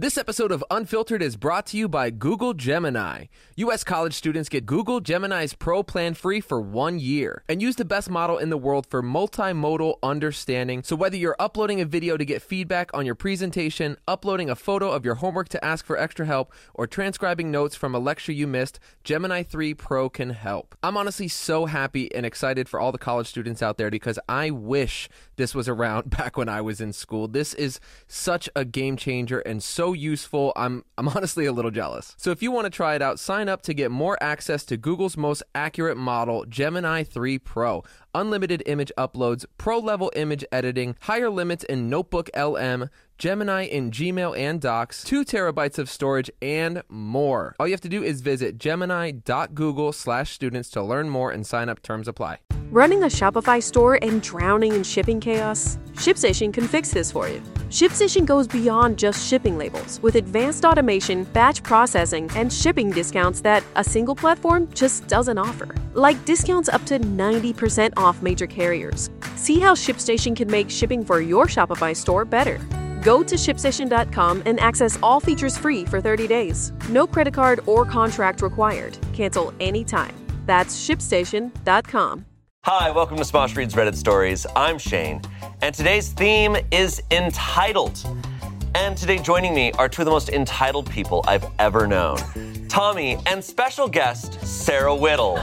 This episode of Unfiltered is brought to you by Google Gemini. U.S. college students get Google Gemini's Pro plan free for 1 year and use the best model in the world for multimodal understanding. So whether you're uploading a video to get feedback on your presentation, uploading a photo of your homework to ask for extra help, or transcribing notes from a lecture you missed, Gemini 3 Pro can help. I'm honestly so happy and excited for all the college students out there because I wish this was around back when I was in school. This is such a game changer and so useful. I'm honestly a little jealous. So if you want to try it out, sign up to get more access to Google's most accurate model, Gemini 3 Pro. Unlimited image uploads, pro-level image editing, higher limits in Notebook LM, Gemini in Gmail and Docs, 2 terabytes of storage, and more. All you have to do is visit gemini.google/students to learn more and sign up. Terms apply. Running a Shopify store and drowning in shipping chaos? ShipStation can fix this for you. ShipStation goes beyond just shipping labels with advanced automation, batch processing, and shipping discounts that a single platform just doesn't offer. Like discounts up to 90% off major carriers. See how ShipStation can make shipping for your Shopify store better. Go to ShipStation.com and access all features free for 30 days. No credit card or contract required. Cancel anytime. That's ShipStation.com. Hi, welcome to Smosh Reads Reddit Stories. I'm Shane, and today's theme is entitled. And today joining me are two of the most entitled people I've ever known. Tommy and special guest, Sarah Whittle.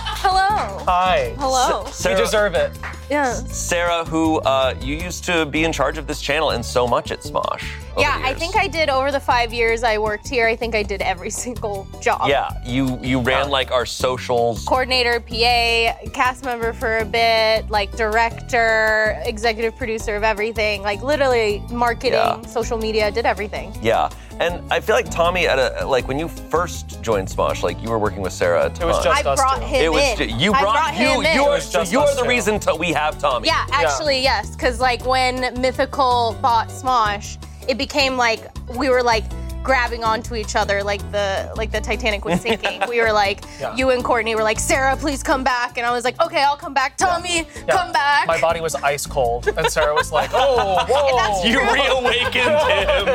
Hello. Hi. Hello. Sarah, you deserve it. Yeah. Sarah, who you used to be in charge of this channel and so much at Smosh. Yeah, I think I did over the 5 years I worked here. I think I did every single job. Yeah, you ran like our socials. Coordinator, PA, cast member for a bit, like director, executive producer of everything, like literally marketing, social media, did everything. Yeah, and I feel like Tommy, when you first joined Smosh, like you were working with Sarah a ton. It was just I brought him in. You brought him in. You're the reason we have Tommy. Yeah, actually, yes, because like when Mythical bought Smosh, it became like we were like grabbing onto each other like the Titanic was sinking. We were like, you and Courtney were like, Sarah, please come back. And I was like, okay, I'll come back. Tommy, come back. My body was ice cold. And Sarah was like, oh, whoa. You reawakened him.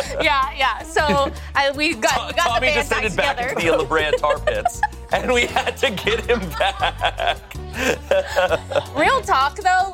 Yeah. So we got Tommy the band descended back back together. into the La Brea tar pits. And we had to get him back. Real talk though,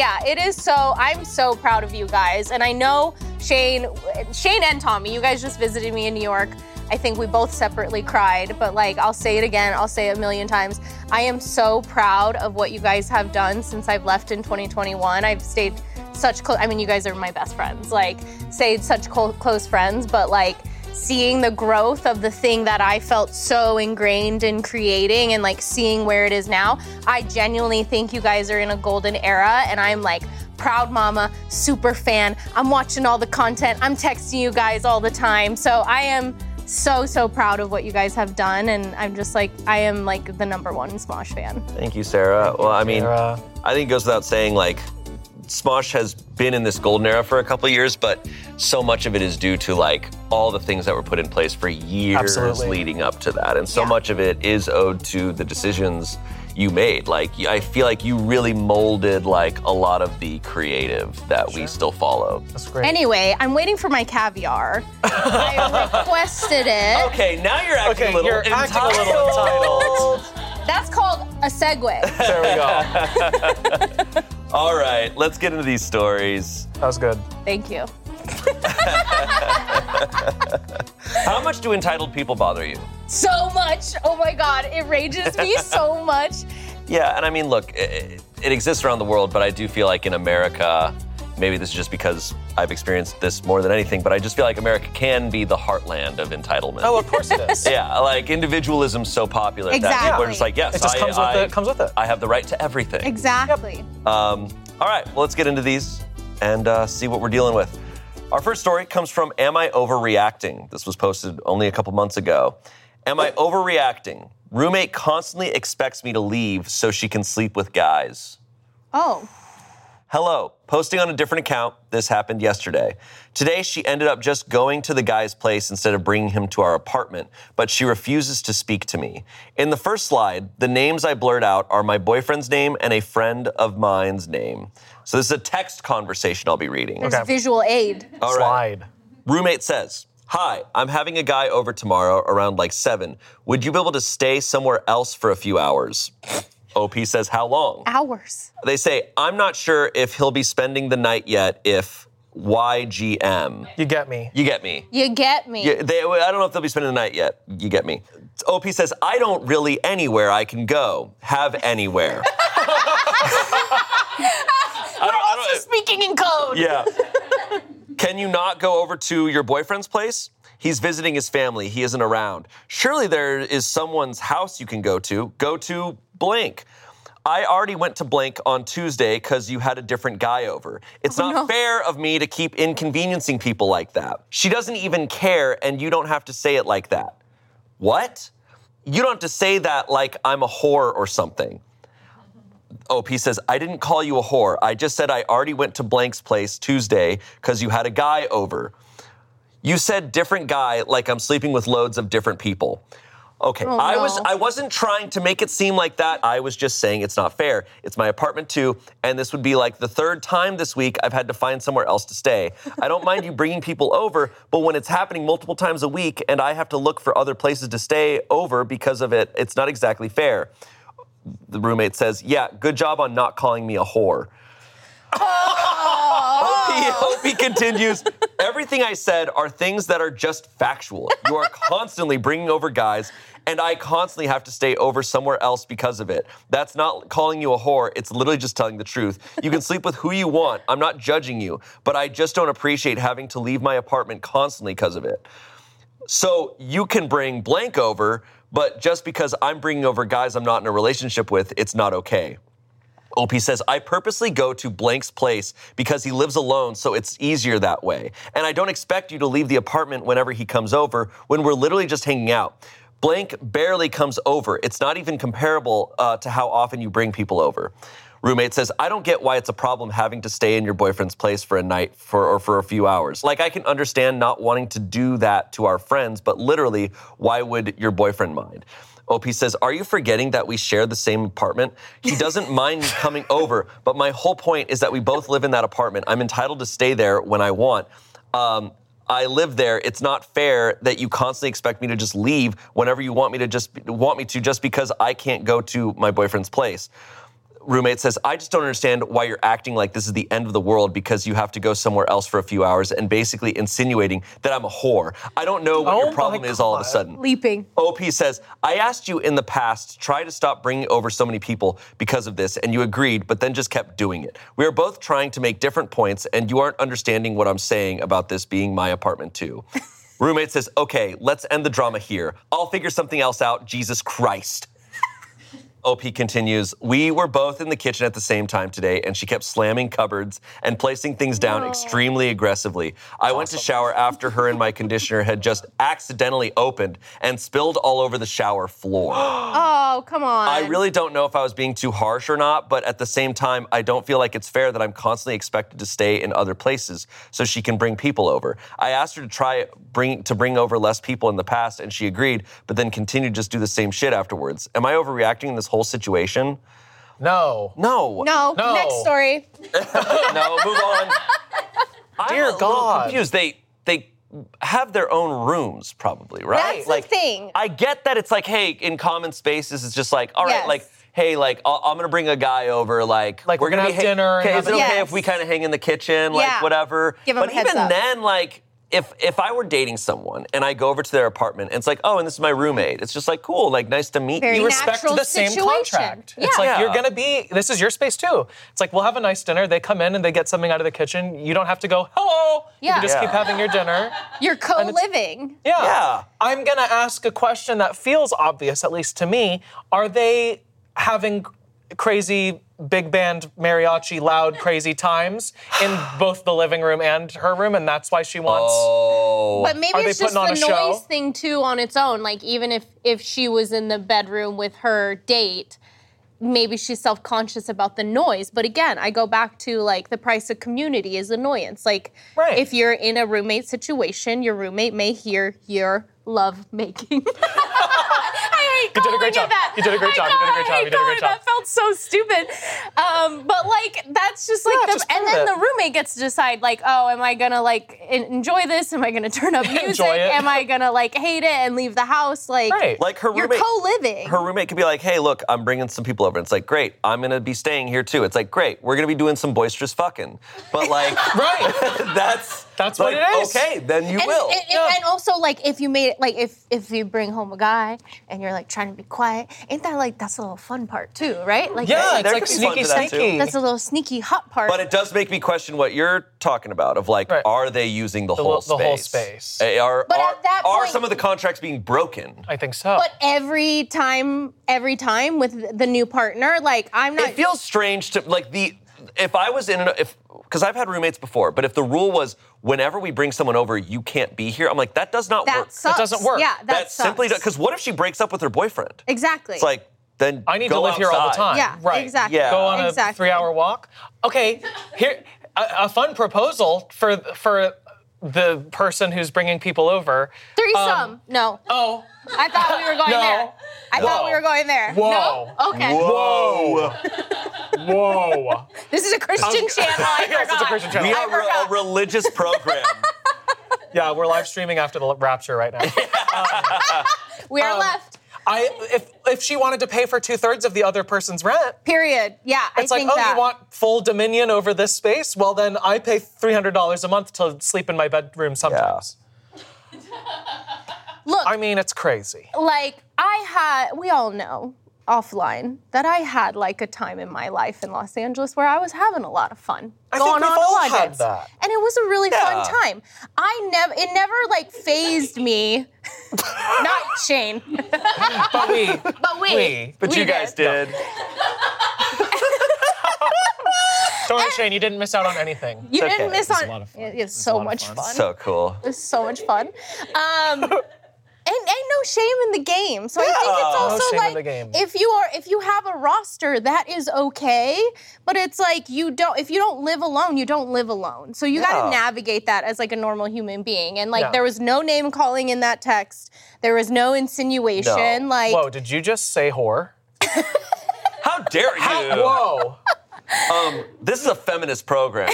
I'm so proud of you guys. And I know Shane and Tommy, you guys just visited me in New York. I think we both separately cried, but like, I'll say it again, I'll say it a million times. I am so proud of what you guys have done since I've left in 2021. I've stayed such close, you guys are my best friends, stayed such close friends, but seeing the growth of the thing that I felt so ingrained in creating and seeing where it is now, I genuinely think you guys are in a golden era, and I'm proud mama, super fan. I'm watching all the content. I'm texting you guys all the time. So I am so proud of what you guys have done, and I'm just I am the number one Smosh fan. Thank you, Sarah. Well, I mean, I think it goes without saying, Smosh has been in this golden era for a couple of years, but so much of it is due to all the things that were put in place for years leading up to that. And so much of it is owed to the decisions you made. I feel like you really molded a lot of the creative that we still follow. That's great. Anyway, I'm waiting for my caviar. I requested it. Okay, now you're acting a little you're entitled. acting a little entitled. That's called a segue. There we go. All right, let's get into these stories. That was good. Thank you. How much do entitled people bother you? So much. Oh my God, it rages me so much. Yeah, and I mean, look, it exists around the world, but I do feel like in America, maybe this is just because I've experienced this more than anything, but I just feel like America can be the heartland of entitlement. Oh, of course it is. Yeah, individualism's so popular that people are just yes, it just comes with it. I have the right to everything. Exactly. Yep. All right, well, let's get into these and see what we're dealing with. Our first story comes from Am I Overreacting? This was posted only a couple months ago. Am I overreacting? Roommate constantly expects me to leave so she can sleep with guys. Oh. Hello. Posting on a different account. This happened yesterday. Today, she ended up just going to the guy's place instead of bringing him to our apartment, but she refuses to speak to me. In the first slide, the names I blurred out are my boyfriend's name and a friend of mine's name. So this is a text conversation I'll be reading. There's visual aid. All right. Slide. Roommate says, Hi, I'm having a guy over tomorrow around like 7. Would you be able to stay somewhere else for a few hours? OP says, how long? Hours. They say, I'm not sure if he'll be spending the night yet if YGM. You get me. You get me. You get me. I don't know if they'll be spending the night yet. You get me. OP says, I don't really anywhere I can go. Have anywhere. We're also speaking in code. Yeah. Can you not go over to your boyfriend's place? He's visiting his family. He isn't around. Surely there is someone's house you can go to. Go to blank. I already went to blank on Tuesday because you had a different guy over. It's not fair of me to keep inconveniencing people like that. She doesn't even care, and you don't have to say it like that. What? You don't have to say that like I'm a whore or something. OP says, I didn't call you a whore. I just said I already went to blank's place Tuesday because you had a guy over. You said different guy like I'm sleeping with loads of different people. Okay, I wasn't trying to make it seem like that. I was just saying it's not fair. It's my apartment too, and this would be like the 3rd time this week I've had to find somewhere else to stay. I don't mind you bringing people over, but when it's happening multiple times a week and I have to look for other places to stay over because of it, it's not exactly fair. The roommate says, yeah, good job on not calling me a whore. Hope continues, everything I said are things that are just factual. You are constantly bringing over guys, and I constantly have to stay over somewhere else because of it. That's not calling you a whore. It's literally just telling the truth. You can sleep with who you want. I'm not judging you, but I just don't appreciate having to leave my apartment constantly because of it. So you can bring blank over, but just because I'm bringing over guys I'm not in a relationship with, it's not okay. OP says, I purposely go to blank's place because he lives alone, so it's easier that way. And I don't expect you to leave the apartment whenever he comes over when we're literally just hanging out. Blank barely comes over. It's not even comparable to how often you bring people over. Roommate says, I don't get why it's a problem having to stay in your boyfriend's place for a night or for a few hours. Like, I can understand not wanting to do that to our friends, but literally, why would your boyfriend mind? OP says, are you forgetting that we share the same apartment? He doesn't mind me coming over, but my whole point is that we both live in that apartment. I'm entitled to stay there when I want. I live there. It's not fair that you constantly expect me to just leave whenever you want me to just because I can't go to my boyfriend's place. Roommate says, I just don't understand why you're acting like this is the end of the world because you have to go somewhere else for a few hours and basically insinuating that I'm a whore. I don't know what your problem is all of a sudden. Leaping. OP says, I asked you in the past to try to stop bringing over so many people because of this, and you agreed, but then just kept doing it. We are both trying to make different points, and you aren't understanding what I'm saying about this being my apartment too. Roommate says, okay, let's end the drama here. I'll figure something else out, Jesus Christ. OP continues, we were both in the kitchen at the same time today, and she kept slamming cupboards and placing things down extremely aggressively. I went to shower after her and my conditioner had just accidentally opened and spilled all over the shower floor. Oh, come on. I really don't know if I was being too harsh or not, but at the same time, I don't feel like it's fair that I'm constantly expected to stay in other places so she can bring people over. I asked her to bring over less people in the past, and she agreed, but then continued to just do the same shit afterwards. Am I overreacting in this whole situation? No. Next story. No, move on. Dear I'm God. confused. They have their own rooms, probably, right? That's the thing. I get that it's like, hey, in common spaces, it's just like, all right, Yes. like, hey, like, I'm gonna bring a guy over, like we're gonna have dinner. Okay, And is it okay if we kind of hang in the kitchen, like Yeah. whatever? Give 'em but a heads even up. then, like, if I were dating someone and I go over to their apartment and it's like, oh, and this is my roommate, it's just like, cool, like, nice to meet Very you. You respect natural the same situation. contract. It's Yeah. like, you're gonna be, this is your space too. It's like, we'll have a nice dinner. They come in and they get something out of the kitchen. You don't have to go, hello. You Yeah. can just Yeah. keep having your dinner. You're co-living. Yeah. I'm gonna ask a question that feels obvious, at least to me. Are they having crazy big band mariachi loud crazy times in both the living room and her room, and that's why she wants But maybe Are they it's just putting on the a show? noise thing too on its own. Like even if she was in the bedroom with her date, maybe she's self-conscious about the noise. But again, I go back to like the price of community is annoyance. Like Right. if you're in a roommate situation, your roommate may hear your love making. I You did a great job. That. You did a great job. You did a great job. You did a great job. That felt so stupid. But like, that's just like, and then the roommate gets to decide like, oh, am I gonna like enjoy this? Am I gonna turn up music? Am I gonna like hate it and leave the house? Like, like her you're roommate, co-living. Her roommate could be like, hey, look, I'm bringing some people over. And it's like, great, I'm gonna be staying here too. It's like, great, we're gonna be doing some boisterous fucking. But like, that's what it is. Okay, then you will. And also, like, if you made it, like, if you bring home a guy and you're like trying to be quiet, ain't that like that's a little fun part too, right? Like, it's like sneaky. That's a little sneaky hot part. But it does make me question what you're talking about. Of like, are they using the whole space? The whole space. Are at that point, some of the contracts being broken? I think so. But every time with the new partner, like, I'm not. It feels strange to like if I was in because I've had roommates before, but if the rule was whenever we bring someone over, you can't be here, I'm like, that does not work. Sucks. That doesn't work. Yeah, that simply because what if she breaks up with her boyfriend? Exactly. It's like, then I need to live here all the time. Yeah, right. Exactly. Yeah. Go on a 3-hour walk. Okay, here a fun proposal for the person who's bringing people over. Threesome. No. Oh. I thought we were going there. I thought we were going there. Whoa. No? Okay. Whoa. Whoa. This is a Christian channel. I forgot. Yes, it's a Christian channel. We are a religious program. Yeah, we're live streaming after the rapture right now. We are left. If she wanted to pay for 2/3 of the other person's rent. Period. Yeah, it's like, you want full dominion over this space? Well, then I pay $300 a month to sleep in my bedroom sometimes. Yeah. Look, I mean, it's crazy. Like, we all know offline that I had like a time in my life in Los Angeles where I was having a lot of fun. I think we've all had that. And it was a really fun time. It never like phased me. Not Shane. But we. But you guys did. Don't worry, Shane, you didn't miss out on anything. You didn't miss on. It was a lot of fun. It's so much fun. So cool. It was so much fun. And no shame in the game. So I think it's also like if you have a roster, that is okay. But it's like if you don't live alone, you don't live alone. So you gotta navigate that as like a normal human being. And like there was no name calling in that text. There was no insinuation. No. Like, whoa, did you just say whore? How dare you? Whoa. This is a feminist program.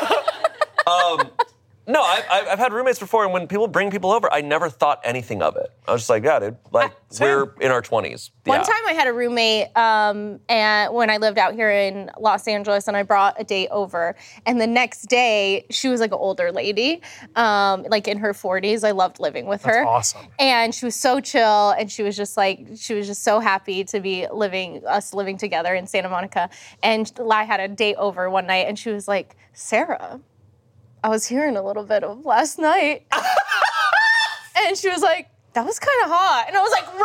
No, I've had roommates before, and when people bring people over, I never thought anything of it. I was just like, yeah, dude, like, we're in our 20s. One time I had a roommate and when I lived out here in Los Angeles, and I brought a date over, and the next day, she was like an older lady, like in her 40s. I loved living with her. That's awesome. And she was so chill, and she was just so happy to be living together in Santa Monica. And I had a date over one night, and she was like, Sarah, I was hearing a little bit of last night. And she was like, that was kind of hot. And I was like,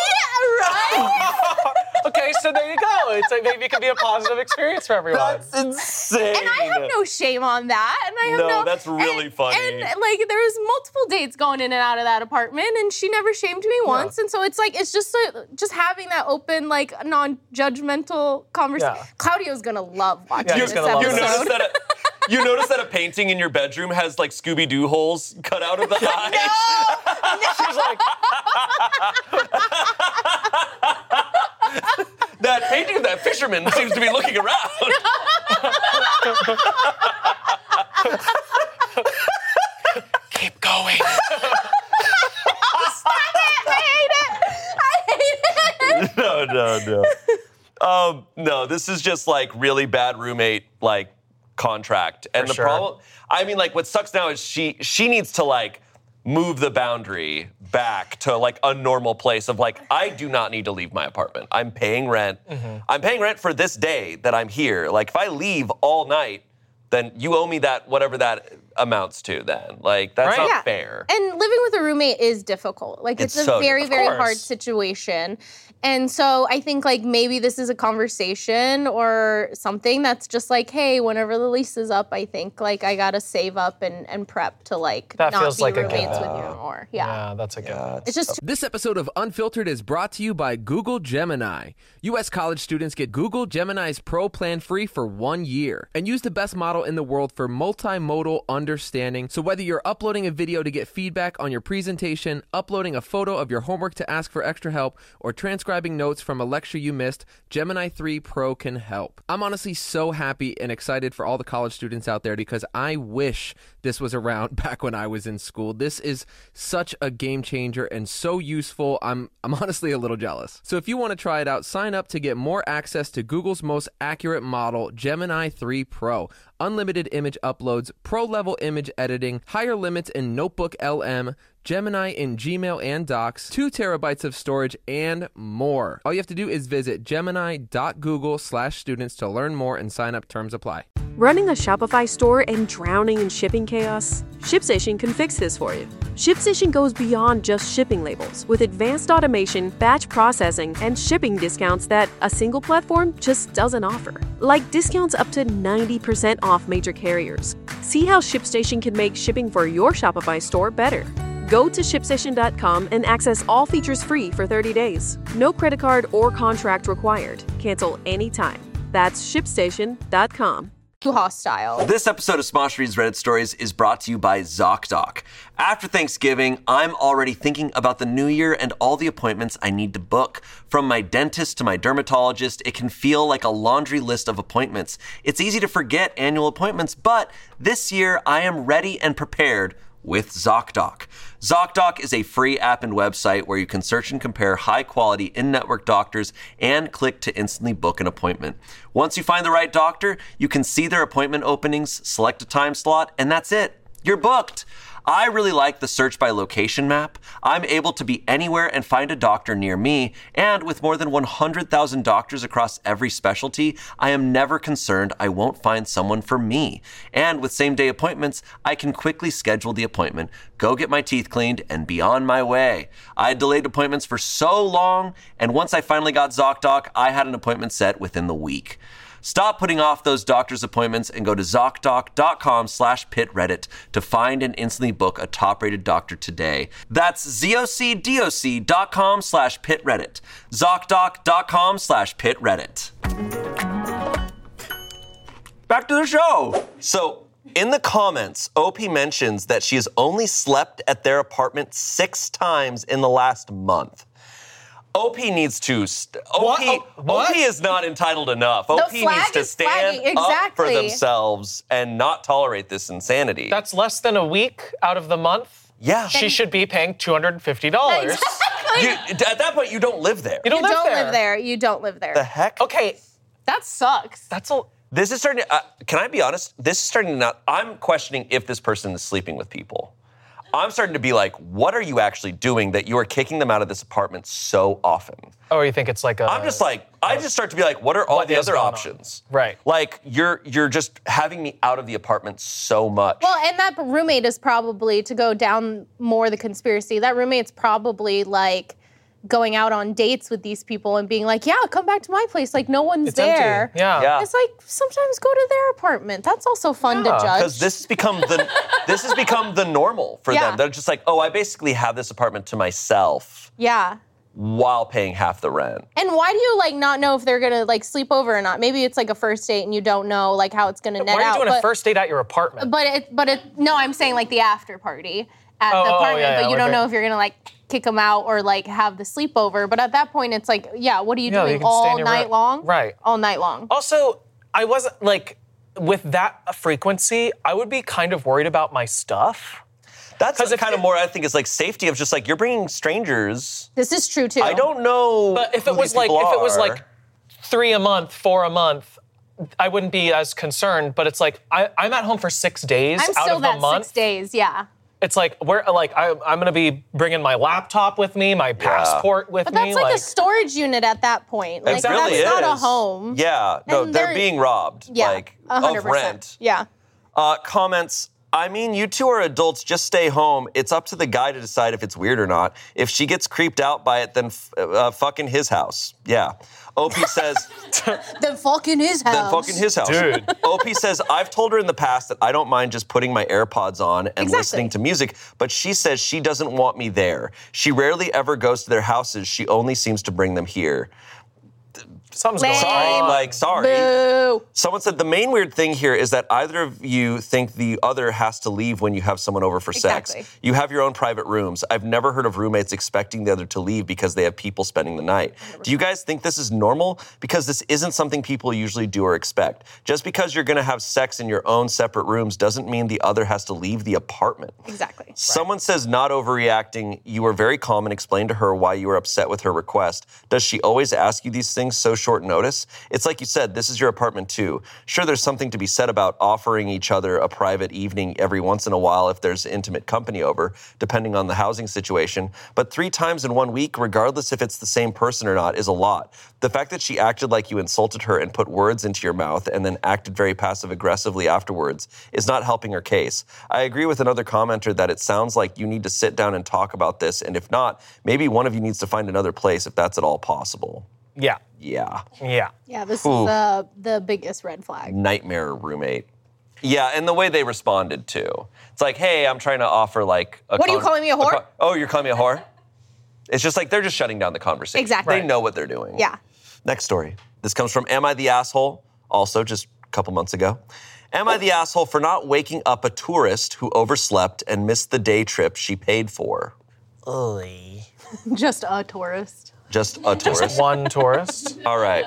right? Okay, so there you go. It's like maybe it could be a positive experience for everyone. That's insane. And I have no shame on that. And I have that's really funny. And like there was multiple dates going in and out of that apartment, and she never shamed me once. And so it's like it's just having that open, like non-judgmental conversation. Yeah. Claudio's gonna love watching this gonna love episode. You notice that a painting in your bedroom has like Scooby-Doo holes cut out of the eyes? She's like, that painting of that fisherman seems to be looking around. keep going. Stop it! I hate it! No, this is just like really bad roommate like contract. And the problem, I mean, like what sucks now is she needs to like move the boundary back to like a normal place of like, I do not need to leave my apartment. I'm paying rent. Mm-hmm. I'm paying rent for this day that I'm here. Like if I leave all night, then you owe me that, whatever that amounts to then. Like that's not fair. And living with a roommate is difficult. Like it's a so very, very course. hard situation. And so I think like maybe this is a conversation or something that's just like, hey, whenever the lease is up, I think like I gotta save up and prep to like that not feels be like roommates with you anymore. Yeah, that's a good. It's just This episode of Unfiltered is brought to you by Google Gemini. U.S. college students get Google Gemini's Pro plan free for 1 year and use the best model in the world for multimodal understanding. So whether you're uploading a video to get feedback on your presentation, uploading a photo of your homework to ask for extra help, or transcribing notes from a lecture you missed, Gemini 3 Pro can help. I'm honestly so happy and excited for all the college students out there because I wish this was around back when I was in school. This is such a game changer and so useful. I'm honestly a little jealous. So if you want to try it out, sign up to get more access to Google's most accurate model, Gemini 3 Pro. Unlimited image uploads, pro-level image editing, higher limits in Notebook LM, Gemini in Gmail and Docs, 2 terabytes of storage, and more. All you have to do is visit gemini.google/students to learn more and sign up. Terms apply. Running a Shopify store and drowning in shipping chaos? ShipStation can fix this for you. ShipStation goes beyond just shipping labels with advanced automation, batch processing, and shipping discounts that a single platform just doesn't offer. Like discounts up to 90% off major carriers. See how ShipStation can make shipping for your Shopify store better. Go to ShipStation.com and access all features free for 30 days. No credit card or contract required. Cancel anytime. That's ShipStation.com. too hostile. This episode of Smosh Reads Reddit Stories is brought to you by ZocDoc. After Thanksgiving, I'm already thinking about the new year and all the appointments I need to book. From my dentist to my dermatologist, it can feel like a laundry list of appointments. It's easy to forget annual appointments, but this year I am ready and prepared with ZocDoc. ZocDoc is a free app and website where you can search and compare high-quality in-network doctors and click to instantly book an appointment. Once you find the right doctor, you can see their appointment openings, select a time slot, and that's it. You're booked. I really like the search by location map. I'm able to be anywhere and find a doctor near me, and with more than 100,000 doctors across every specialty, I am never concerned I won't find someone for me. And with same-day appointments, I can quickly schedule the appointment, go get my teeth cleaned, and be on my way. I had delayed appointments for so long, and once I finally got ZocDoc, I had an appointment set within the week. Stop putting off those doctor's appointments and go to ZocDoc.com/PitReddit to find and instantly book a top-rated doctor today. That's ZocDoc.com/PitReddit. ZocDoc.com/PitReddit. Back to the show. So, in the comments, OP mentions that she has only slept at their apartment 6 times in the last month. OP needs to. OP is not entitled enough. OP needs to stand up for themselves and not tolerate this insanity. That's less than a week out of the month. Yeah. She should be paying $250. Exactly. At that point, you don't live there. You don't live there. You don't live there. The heck? Okay. That sucks. This is starting to. Can I be honest? This is starting to not. I'm questioning if this person is sleeping with people. I'm starting to be like, what are you actually doing that you are kicking them out of this apartment so often? Oh, you think it's like a... I'm just like, I just start to be like, what are all the other options? Right. Like, you're just having me out of the apartment so much. Well, and that roommate is probably, to go down more the conspiracy, that roommate's probably like going out on dates with these people and being like, yeah, come back to my place. Like, no one's there. Empty. Yeah. It's like, sometimes go to their apartment. That's also fun to judge. Because this has become the normal for them. They're just like, oh, I basically have this apartment to myself. Yeah. While paying half the rent. And why do you like not know if they're gonna like sleep over or not? Maybe it's like a first date and you don't know like how it's gonna net out. Why are you doing a first date at your apartment? No, I'm saying like the after party at the apartment, but you don't know if you're gonna like kick them out or like have the sleepover. But at that point, it's like, yeah, what are you doing all night long? Right. All night long. Also, I wasn't like, with that frequency, I would be kind of worried about my stuff. That's kind of more, I think, is like safety of just like, you're bringing strangers. This is true too. I don't know. But if it was like 3 a month, 4 a month, I wouldn't be as concerned. But it's like, I'm at home for 6 days out of the month. 6 days, yeah. It's like, I'm gonna be bringing my laptop with me, my passport with me. But that's like a storage unit at that point. Like, really that's not a home. Yeah, no, they're being robbed. Yeah, like 100%. of rent. Yeah. Comments. I mean, you two are adults. Just stay home. It's up to the guy to decide if it's weird or not. If she gets creeped out by it, then fucking his house. Yeah. OP says... Then fucking his house. Then fucking his house. Dude. OP says, I've told her in the past that I don't mind just putting my AirPods on and listening to music, but she says she doesn't want me there. She rarely ever goes to their houses. She only seems to bring them here. Something's going on. Sorry. Boo. Someone said the main weird thing here is that either of you think the other has to leave when you have someone over for sex. You have your own private rooms. I've never heard of roommates expecting the other to leave because they have people spending the night. Do you guys think this is normal? Because this isn't something people usually do or expect. Just because you're going to have sex in your own separate rooms doesn't mean the other has to leave the apartment. Exactly. Someone says not overreacting. You were very calm and explained to her why you were upset with her request. Does she always ask you these things so short notice? It's like you said, this is your apartment too. Sure, there's something to be said about offering each other a private evening every once in a while if there's intimate company over, depending on the housing situation. But 3 times in 1 week, regardless if it's the same person or not, is a lot. The fact that she acted like you insulted her and put words into your mouth and then acted very passive-aggressively afterwards is not helping her case. I agree with another commenter that it sounds like you need to sit down and talk about this, and if not, maybe one of you needs to find another place if that's at all possible. Yeah. Yeah. Yeah, this is the biggest red flag. Nightmare roommate. Yeah, and the way they responded, too. It's like, hey, I'm trying to offer, like... What are you calling me, a whore? Oh, you're calling me a whore? It's just like they're just shutting down the conversation. Exactly. They know what they're doing. Yeah. Next story. This comes from Am I the Asshole? Also, just a couple months ago. Am I the asshole for not waking up a tourist who overslept and missed the day trip she paid for? Oy. Just a tourist. Just a tourist. Just one tourist. All right.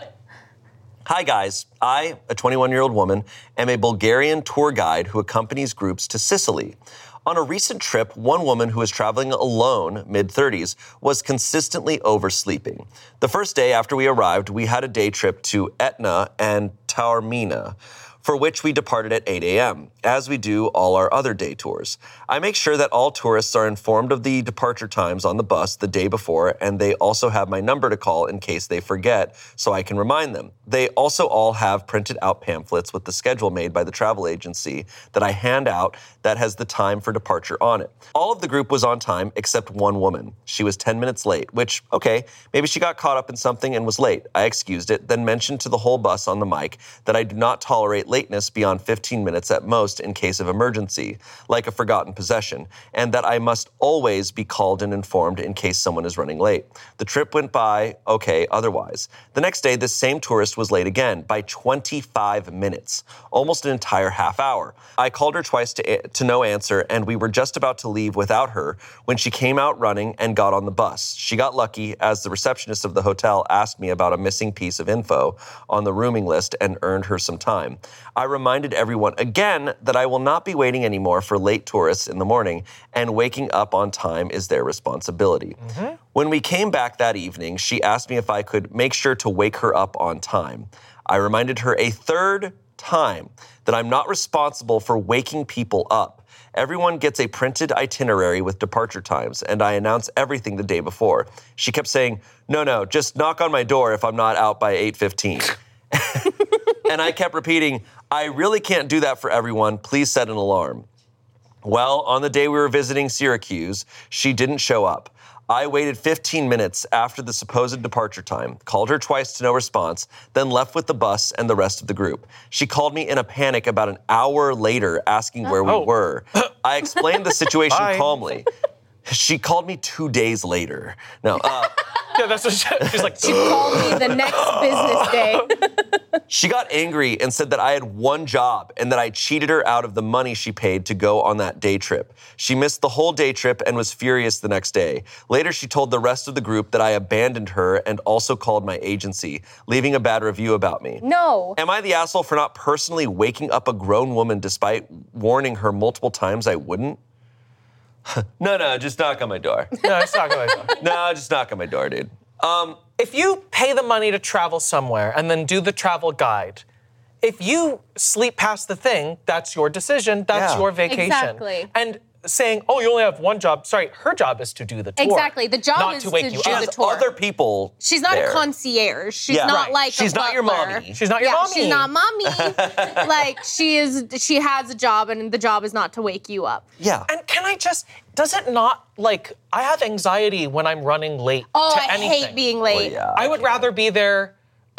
Hi, guys. I, a 21-year-old woman, am a Bulgarian tour guide who accompanies groups to Sicily. On a recent trip, one woman who was traveling alone, mid-30s, was consistently oversleeping. The first day after we arrived, we had a day trip to Etna and Taormina, for which we departed at 8 a.m., as we do all our other day tours. I make sure that all tourists are informed of the departure times on the bus the day before, and they also have my number to call in case they forget, so I can remind them. They also all have printed out pamphlets with the schedule made by the travel agency that I hand out that has the time for departure on it. All of the group was on time except one woman. She was 10 minutes late, which, okay, maybe she got caught up in something and was late. I excused it, then mentioned to the whole bus on the mic that I do not tolerate lateness beyond 15 minutes at most in case of emergency, like a forgotten possession, and that I must always be called and informed in case someone is running late. The trip went by okay otherwise. The next day, this same tourist was late again by 25 minutes, almost an entire half hour. I called her twice to no answer, and we were just about to leave without her when she came out running and got on the bus. She got lucky as the receptionist of the hotel asked me about a missing piece of info on the rooming list and earned her some time. I reminded everyone again that I will not be waiting anymore for late tourists in the morning, and waking up on time is their responsibility. Mm-hmm. When we came back that evening, she asked me if I could make sure to wake her up on time. I reminded her a third time that I'm not responsible for waking people up. Everyone gets a printed itinerary with departure times, and I announce everything the day before. She kept saying, no, just knock on my door if I'm not out by 8:15. And I kept repeating, I really can't do that for everyone. Please set an alarm. Well, on the day we were visiting Syracuse, she didn't show up. I waited 15 minutes after the supposed departure time, called her twice to no response, then left with the bus and the rest of the group. She called me in a panic about an hour later asking where we were. I explained the situation calmly. She called me 2 days later. No, yeah, that's what she's like. She called me the next business day. She got angry and said that I had one job and that I cheated her out of the money she paid to go on that day trip. She missed the whole day trip and was furious the next day. Later, she told the rest of the group that I abandoned her and also called my agency, leaving a bad review about me. No. Am I the asshole for not personally waking up a grown woman despite warning her multiple times I wouldn't? No, just knock on my door. No, just knock on my door. No, just knock on my door, dude. If you pay the money to travel somewhere and then do the travel guide, if you sleep past the thing, that's your decision, that's your vacation. Exactly. And saying, oh, you only have one job. Sorry, her job is to do the tour. Exactly. The job not is to wake to you do up. the tour. Other people. She's not there. a concierge. She's Yeah. not Right. like She's a not your butler. mommy. She's not your mommy. She's not mommy. Like she has a job, and the job is not to wake you up. Yeah. And does it not, like, I have anxiety when I'm running late Oh, to I anything. hate being late. yeah. I would rather be there,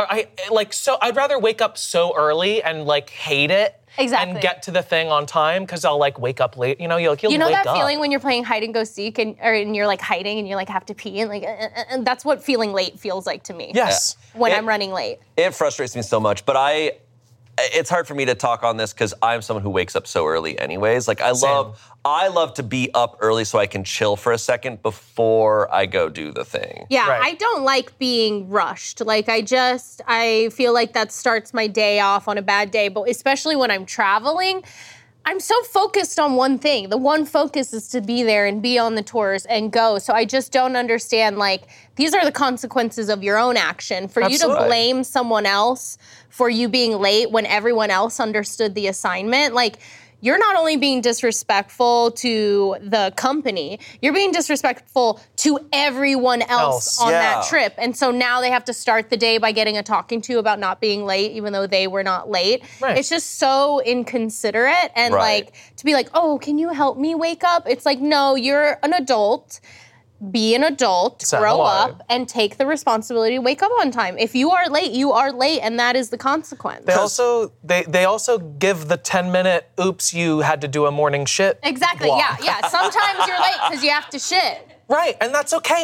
I'd rather wake up so early and, like, hate it. Exactly. And get to the thing on time, because I'll, like, wake up late. You know, you'll You know wake that up. feeling when you're playing hide and go seek and you're like hiding and you like have to pee and like and that's what feeling late feels like to me. Yes. When I'm running late. It frustrates me so much, but it's hard for me to talk on this because I'm someone who wakes up so early anyways. Like I love to be up early so I can chill for a second before I go do the thing. Yeah, Right. I don't like being rushed. Like I feel like that starts my day off on a bad day, but especially when I'm traveling, I'm so focused on one thing. The one focus is to be there and be on the tours and go. So I just don't understand, like, these are the consequences of your own action. For you to Absolutely. blame someone else for you being late when everyone else understood the assignment, like, you're not only being disrespectful to the company, you're being disrespectful to everyone else on that trip. And so now they have to start the day by getting a talking to about not being late, even though they were not late. Right. It's just so inconsiderate. And like, to be like, oh, can you help me wake up? It's like, no, you're an adult. Be an adult, grow up, and take the responsibility to wake up on time. If you are late, you are late, and that is the consequence. They also give the 10-minute oops, you had to do a morning shit. Exactly, block. yeah. Sometimes you're late because you have to shit. Right, and that's okay.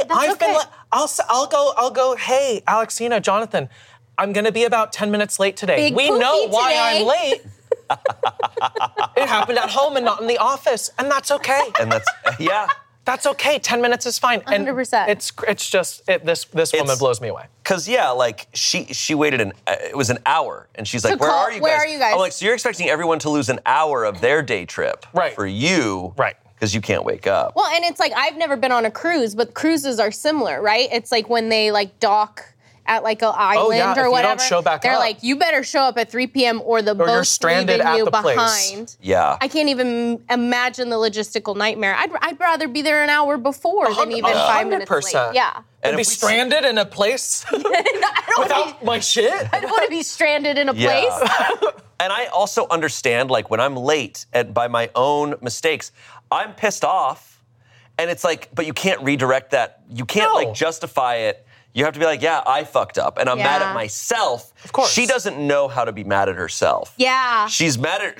I'll go, hey, Alexina, Jonathan, I'm gonna be about 10 minutes late today. Big we know poopy why today. I'm late. It happened at home and not in the office, and that's okay. And that's, yeah. That's okay. 10 minutes is fine. 100%. And it's just this woman blows me away. Cause yeah, like she waited it was an hour, and she's like, To "Where call- are you guys?" where are you guys? I'm like, "So you're expecting everyone to lose an hour of their day trip Right. for you, Right? Because you can't wake up." Well, and it's like, I've never been on a cruise, but cruises are similar, right? It's like when they like dock at like an island yeah, if or you whatever. don't show back they're up. like, you better show up at 3 p.m. or the you're boat's stranded leaving at you the place. behind. Yeah. I can't even imagine the logistical nightmare. I'd rather be there an hour before than even 5 minutes late. 100%. Yeah. And To be if we- stranded in a place without my shit. I don't want to be stranded in a Yeah. place. And I also understand, like, when I'm late by my own mistakes, I'm pissed off. And it's like, but you can't redirect that. You can't, No. like, justify it. You have to be like, yeah, I fucked up. And I'm mad Yeah. at myself. Of course. She doesn't know how to be mad at herself. Yeah. She's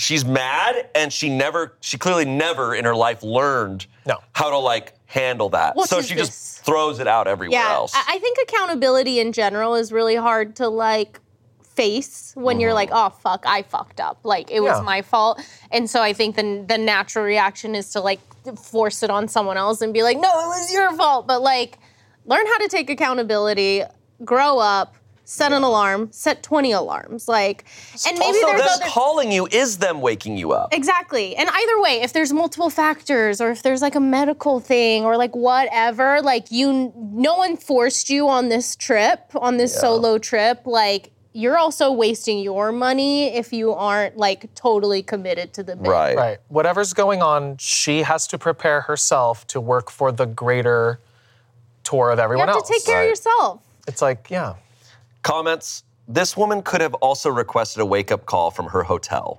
mad, and she clearly never in her life learned how to, like, handle that. What so is she this? just throws it out everywhere else. I think accountability in general is really hard to like face when you're like, oh fuck, I fucked up. Like it was Yeah. my fault. And so I think the natural reaction is to like force it on someone else and be like, no, it was your fault. But like learn how to take accountability, grow up, set an alarm, set 20 alarms. Like, and maybe also, there's them other calling you is them waking you up. Exactly. And either way, if there's multiple factors or if there's like a medical thing or like whatever, like no one forced you on this trip, on this solo trip, like you're also wasting your money if you aren't like totally committed to the bid. Right. Whatever's going on, she has to prepare herself to work for the greater tour of You everyone have else. to take care of yourself. It's like, yeah. Comments. This woman could have also requested a wake-up call from her hotel.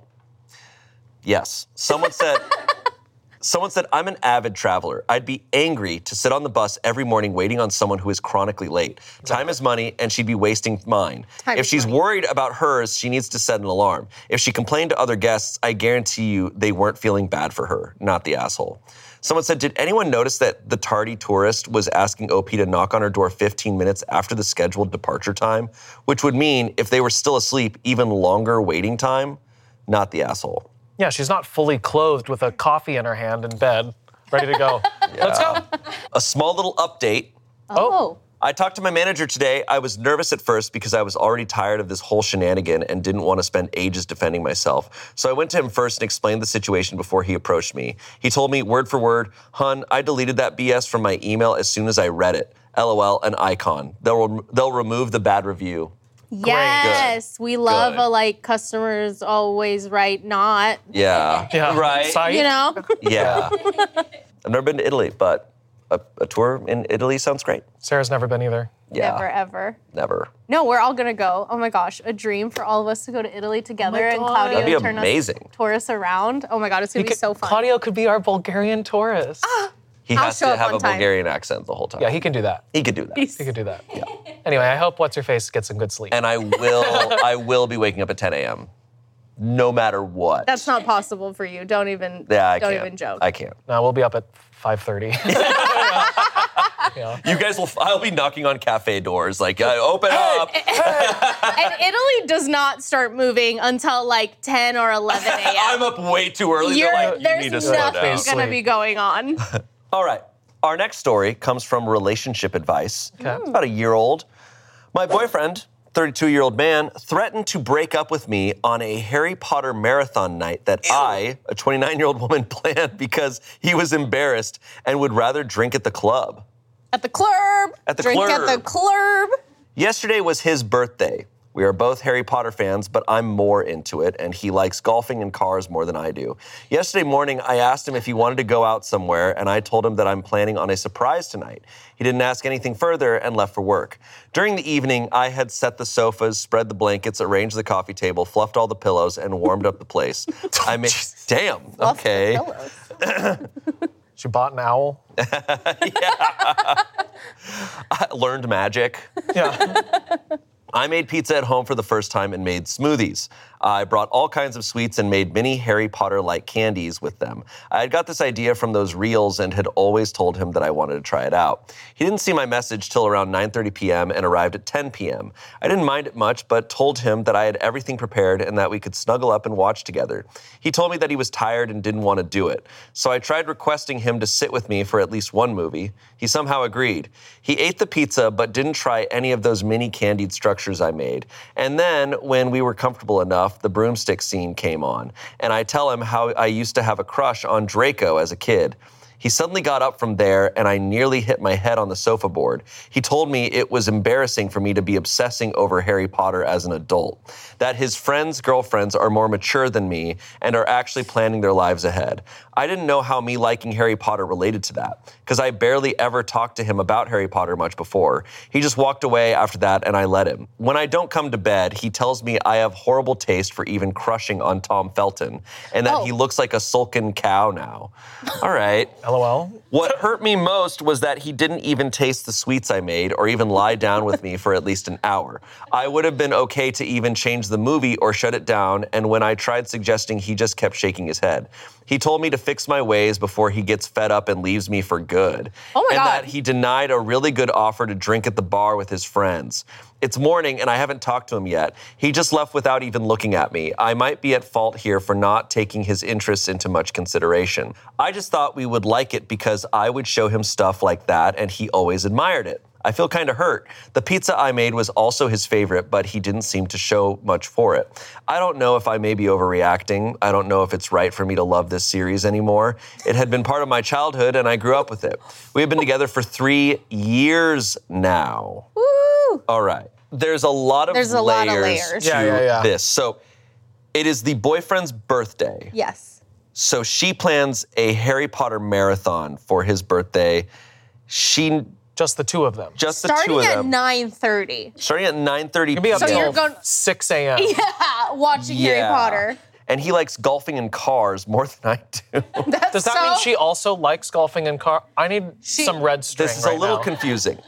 Yes. Someone said, I'm an avid traveler. I'd be angry to sit on the bus every morning waiting on someone who is chronically late. Time is money, and she'd be wasting mine. If she's worried about hers, she needs to set an alarm. If she complained to other guests, I guarantee you they weren't feeling bad for her, not the asshole. Someone said, did anyone notice that the tardy tourist was asking OP to knock on her door 15 minutes after the scheduled departure time? Which would mean, if they were still asleep, even longer waiting time, not the asshole. Yeah, she's not fully clothed with a coffee in her hand in bed, ready to go. Let's go. A small little update. Oh. I talked to my manager today. I was nervous at first because I was already tired of this whole shenanigan and didn't want to spend ages defending myself. So I went to him first and explained the situation before he approached me. He told me word for word, "Hun, I deleted that BS from my email as soon as I read it. LOL, an icon. They'll remove the bad review." Yes, we love Good. a like customers always right, not. Yeah. Right. Site. You know? Yeah. I've never been to Italy, but a tour in Italy sounds great. Sarah's never been either. Yeah. Never ever. Never. No, we're all gonna go. Oh my gosh, a dream for all of us to go to Italy together and God. Claudio That'd be turn amazing. tour us around. Oh my god, it's gonna be so fun. Claudio could be our Bulgarian tourist. He I'll has show to up have on a time. Bulgarian accent the whole time. Yeah, he can do that. He could do that. He could do that. Yeah. Anyway, I hope What's-Her-Face gets some good sleep. And I will be waking up at 10 a.m. no matter what. That's not possible for you. Don't even I don't can't. even joke. I can't. No, we'll be up at 5:30. You guys I'll be knocking on cafe doors like, open up. And Italy does not start moving until like 10 or 11 a.m. I'm up way too early. They're like, you there's need to slow down. nothing Sleep. gonna be going on. All right. Our next story comes from relationship advice. Okay. It's about a year old. My boyfriend, 32-year-old man, threatened to break up with me on a Harry Potter marathon night that I, a 29-year-old woman, planned because he was embarrassed and would rather drink at the club. At the club. At the Drink club. at the club. Yesterday was his birthday. We are both Harry Potter fans, but I'm more into it, and he likes golfing and cars more than I do. Yesterday morning, I asked him if he wanted to go out somewhere, and I told him that I'm planning on a surprise tonight. He didn't ask anything further and left for work. During the evening, I had set the sofas, spread the blankets, arranged the coffee table, fluffed all the pillows, and warmed up the place. I made... Damn, okay. She bought an owl. I learned magic. Yeah. I made pizza at home for the first time and made smoothies. I brought all kinds of sweets and made mini Harry Potter-like candies with them. I had got this idea from those reels and had always told him that I wanted to try it out. He didn't see my message till around 9:30 p.m. and arrived at 10 p.m. I didn't mind it much, but told him that I had everything prepared and that we could snuggle up and watch together. He told me that he was tired and didn't want to do it. So I tried requesting him to sit with me for at least one movie. He somehow agreed. He ate the pizza, but didn't try any of those mini candied structures I made. And then, when we were comfortable enough, the broomstick scene came on, and I tell him how I used to have a crush on Draco as a kid. He suddenly got up from there, and I nearly hit my head on the sofa board. He told me it was embarrassing for me to be obsessing over Harry Potter as an adult, that his friends' girlfriends are more mature than me and are actually planning their lives ahead. I didn't know how me liking Harry Potter related to that, because I barely ever talked to him about Harry Potter much before. He just walked away after that, and I let him. When I don't come to bed, he tells me I have horrible taste for even crushing on Tom Felton, and that he looks like a sulking cow now. All right. LOL. What hurt me most was that he didn't even taste the sweets I made or even lie down with me for at least an hour. I would have been okay to even change the movie or shut it down, and when I tried suggesting, he just kept shaking his head. He told me to fix my ways before he gets fed up and leaves me for good. Oh my and God. that he denied a really good offer to drink at the bar with his friends. It's morning and I haven't talked to him yet. He just left without even looking at me. I might be at fault here for not taking his interests into much consideration. I just thought we would like it because I would show him stuff like that and he always admired it. I feel kind of hurt. The pizza I made was also his favorite, but he didn't seem to show much for it. I don't know if I may be overreacting. I don't know if it's right for me to love this series anymore. It had been part of my childhood and I grew up with it. We have been together for 3 years now. Woo! All right. There's a lot of layers to Yeah. this. So it is the boyfriend's birthday. Yes. So she plans a Harry Potter marathon for his birthday. Just the two of them. Just the Starting two of at them. 9:30. Starting at 9:30 You'll be up So you're till going- 6 a.m. Watching Harry Potter. And he likes golfing and cars more than I do. Does that mean she also likes golfing and car? I need some red string This is a right little now. confusing.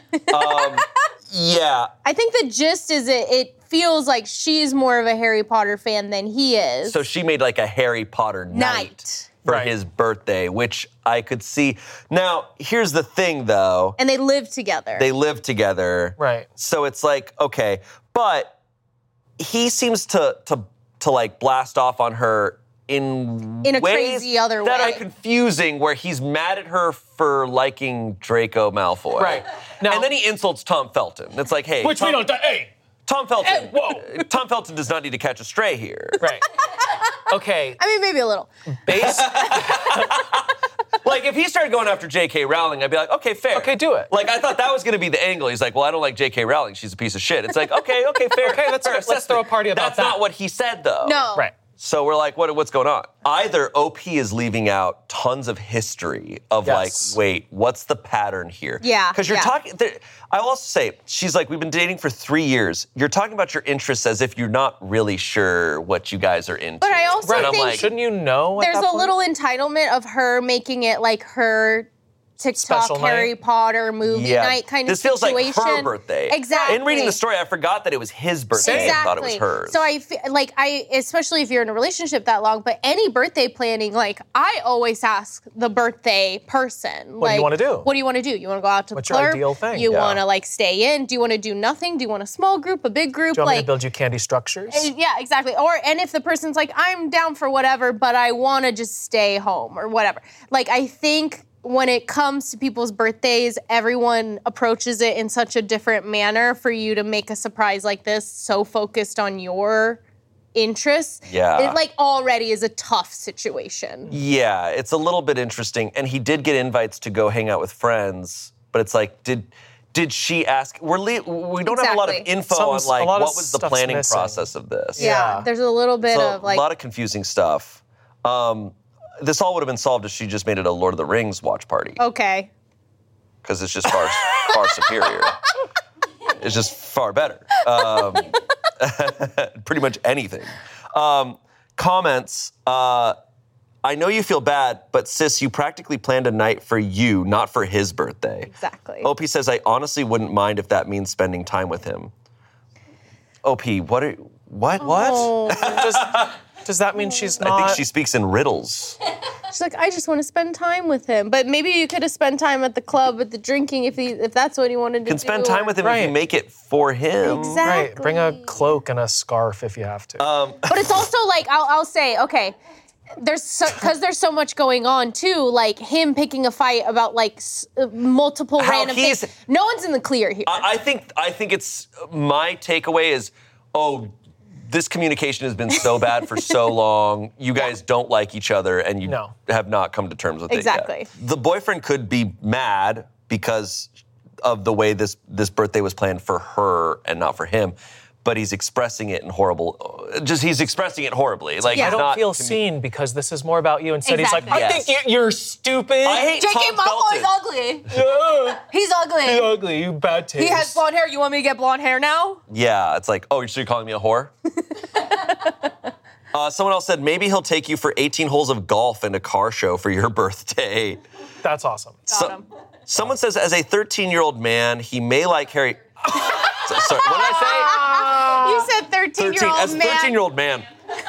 Yeah. I think the gist is it feels like she's more of a Harry Potter fan than he is. So she made like a Harry Potter night for Right. his birthday, which I could see. Now, here's the thing, though. And they live together. They live together. Right. So it's like, okay. But he seems to like blast off on her in In a ways crazy other that way. are confusing, where he's mad at her for liking Draco Malfoy. Right. Now- and then he insults Tom Felton. It's like, hey, Which we don't. Hey. Tom Felton. Hey, whoa. Tom Felton does not need to catch a stray here. Right. Okay. I mean, maybe a little. Like, if he started going after J.K. Rowling, I'd be like, okay, fair. Okay, do it. Like, I thought that was going to be the angle. He's like, well, I don't like J.K. Rowling. She's a piece of shit. It's like, okay, fair. Okay, let's throw a party about That's that. not what he said, though. No. Right. So we're like, what's going on? Either OP is leaving out tons of history of Yes. like, wait, what's the pattern here? Yeah, Because you're talking, I will also say, she's like, we've been dating for 3 years. You're talking about your interests as if you're not really sure what you guys are into. But I also And I'm think like, Shouldn't you know? at there's that a point? little entitlement of her making it like her TikTok Special night? Harry Potter movie night kind of this feels situation. like her birthday. Exactly. In reading the story, I forgot that it was his birthday. I thought it was hers. So especially if you're in a relationship that long, but any birthday planning, like I always ask the birthday person, What do you wanna do? What do you want to do? You want to go out to What's the your club? ideal thing? You Yeah. want to like stay in? Do you want to do nothing? Do you want a small group, a big group? Do you want me like to build you candy structures? yeah, exactly. And if the person's like, I'm down for whatever, but I want to just stay home or whatever. Like, I think when it comes to people's birthdays, everyone approaches it in such a different manner. For you to make a surprise like this so focused on your interests, Yeah. it like already is a tough situation. Yeah, it's a little bit interesting. And he did get invites to go hang out with friends, but it's like, did she ask? We don't have a lot of Exactly. info on like a lot of what was the stuff's planning missing. process of this. Yeah. There's a little bit So of like, a lot of confusing stuff. This all would have been solved if she just made it a Lord of the Rings watch party, okay. because it's just far superior. It's just far better. Pretty much anything. Comments. I know you feel bad, but sis, you practically planned a night for you, not for his birthday. Exactly. OP says, I honestly wouldn't mind if that means spending time with him. OP, what? Does that mean she's I not? think she speaks in riddles. She's like, I just want to spend time with him. But maybe you could have spent time at the club with the drinking if that's what he wanted to do. Can spend time with him if you Right. make it for him. Exactly. Right. Bring a cloak and a scarf if you have to. But it's also like, I'll say, okay, there's so much going on too, like him picking a fight about like multiple How random he's- things. No one's in the clear here. I think it's my takeaway is, this communication has been so bad for so long. You guys don't like each other, and you have not come to terms with Exactly. it yet. The boyfriend could be mad because of the way this birthday was planned for her and not for him, but he's expressing it in he's expressing it horribly. Like, Yeah. I he's don't not feel seen because this is more about you. Instead, Exactly. he's like, I Yes. think you're stupid. I hate JK Tom Malfoy's Felton. ugly. Yeah. He's ugly. You're ugly. You bad taste. He has blonde hair. You want me to get blonde hair now? Yeah, it's like, so you're calling me a whore? Someone else said, maybe he'll take you for 18 holes of golf and a car show for your birthday. That's awesome. Got him. Someone says, as a 13-year-old man, he may like Harry... Sorry, what did I You said 13-year-old say? As a man. 13-year-old man.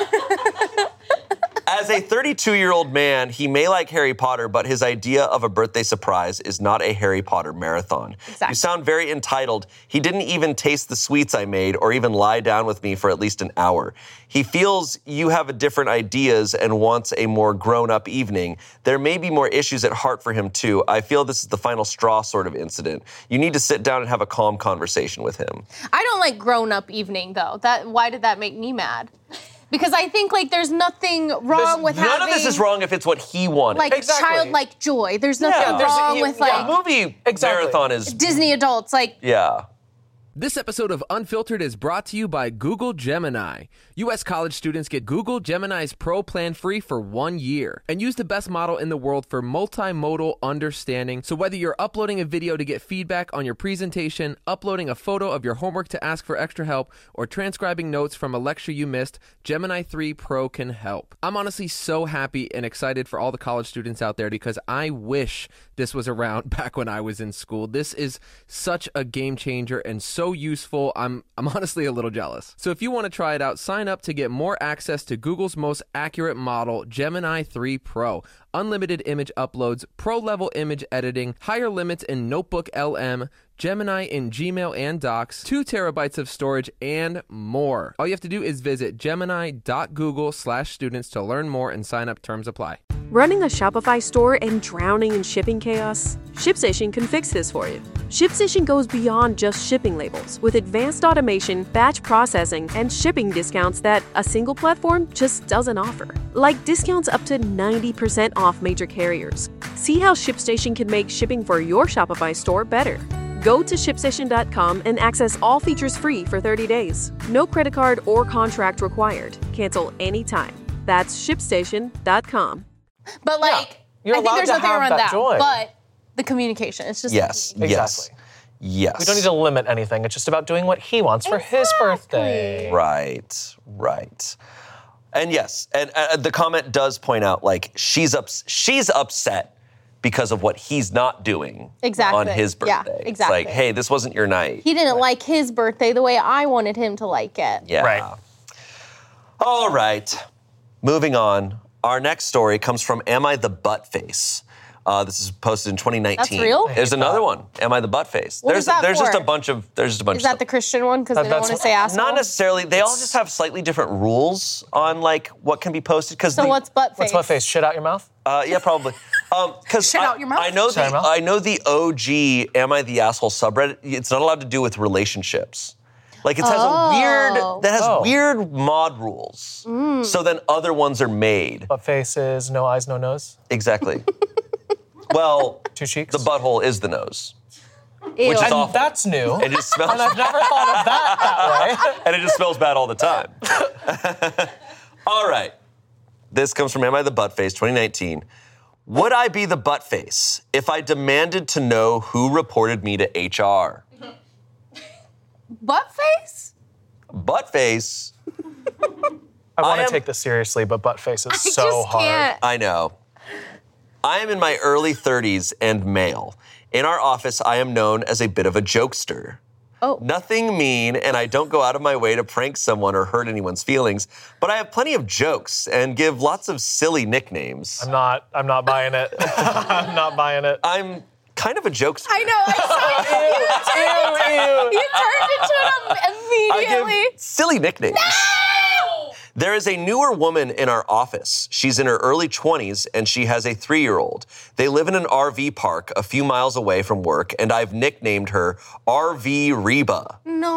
As a 32-year-old man, he may like Harry Potter, but his idea of a birthday surprise is not a Harry Potter marathon. Exactly. You sound very entitled. He didn't even taste the sweets I made or even lie down with me for at least an hour. He feels you have different ideas and wants a more grown-up evening. There may be more issues at heart for him, too. I feel this is the final straw sort of incident. You need to sit down and have a calm conversation with him. I don't like grown-up evening though. Why did that make me mad? Because I think like there's nothing wrong with having None of this is wrong if it's what he wanted. like Exactly. childlike joy. There's nothing wrong with like movie Exactly. marathon is... Disney adults. Like Yeah. This episode of Unfiltered is brought to you by Google Gemini. U.S. college students get Google Gemini's Pro plan free for 1 year and use the best model in the world for multimodal understanding. So whether you're uploading a video to get feedback on your presentation, uploading a photo of your homework to ask for extra help, or transcribing notes from a lecture you missed, Gemini 3 Pro can help. I'm honestly so happy and excited for all the college students out there because I wish this was around back when I was in school. This is such a game changer and so useful. I'm honestly a little jealous. So if you want to try it out, sign up to get more access to Google's most accurate model, Gemini 3 Pro. Unlimited image uploads, pro-level image editing, higher limits in Notebook LM, Gemini in Gmail and Docs, 2 terabytes of storage, and more. All you have to do is visit gemini.google/students to learn more and sign up. Terms apply. Running a Shopify store and drowning in shipping chaos? ShipStation can fix this for you. ShipStation goes beyond just shipping labels with advanced automation, batch processing, and shipping discounts that a single platform just doesn't offer. Like discounts up to 90% off major carriers. See how ShipStation can make shipping for your Shopify store better. Go to ShipStation.com and access all features free for 30 days. No credit card or contract required. Cancel anytime. That's ShipStation.com. But like, you're I think allowed there's to nothing have around that that. joy. But the communication, it's just Yes. Exactly. Yes. We don't need to limit anything. It's just about doing what he wants for his birthday. Right. And yes, and the comment does point out, like, she's upset because of what he's not doing on his birthday. Yeah, exactly. It's like, hey, this wasn't your night. He didn't like his birthday the way I wanted him to like it. Yeah. Right. All right. Moving on. Our next story comes from Am I the Buttface? This is posted in 2019. That's real? There's another one. Am I the Buttface? What is that there's just for? a bunch of Is that the Christian one? Because they don't want to say asshole? Not necessarily. They all just have slightly different rules on like what can be posted. So what's butt face? What's butt face? Shit out your mouth? Yeah, probably. Because Shit out your mouth? I know Shit out your mouth? I know the OG Am I the Asshole subreddit. It's not allowed to do with relationships. Like it has weird mod rules. So then other ones are made. Butt face is no eyes, no nose. Exactly. Well, Two cheeks. the butthole is the nose. Ew. Which is And awful. that's new. It just smells And I've never thought of that way. and it just smells bad all the time. All right. This comes from Am I the Buttface 2019. Would I be the buttface if I demanded to know who reported me to HR? Butt face? Buttface. I want I am- to take this seriously, but butt face is I so just hard. can't. I know. I am in my early 30s and male. In our office, I am known as a bit of a jokester. Oh. Nothing mean, and I don't go out of my way to prank someone or hurt anyone's feelings, but I have plenty of jokes and give lots of silly nicknames. I'm not buying it. I'm not buying it. I'm kind of a jokester. I know. I saw you turned into it immediately. I give silly nicknames. There is a newer woman in our office. She's in her early 20s and she has a 3-year-old. They live in an RV park a few miles away from work, and I've nicknamed her RV Reba.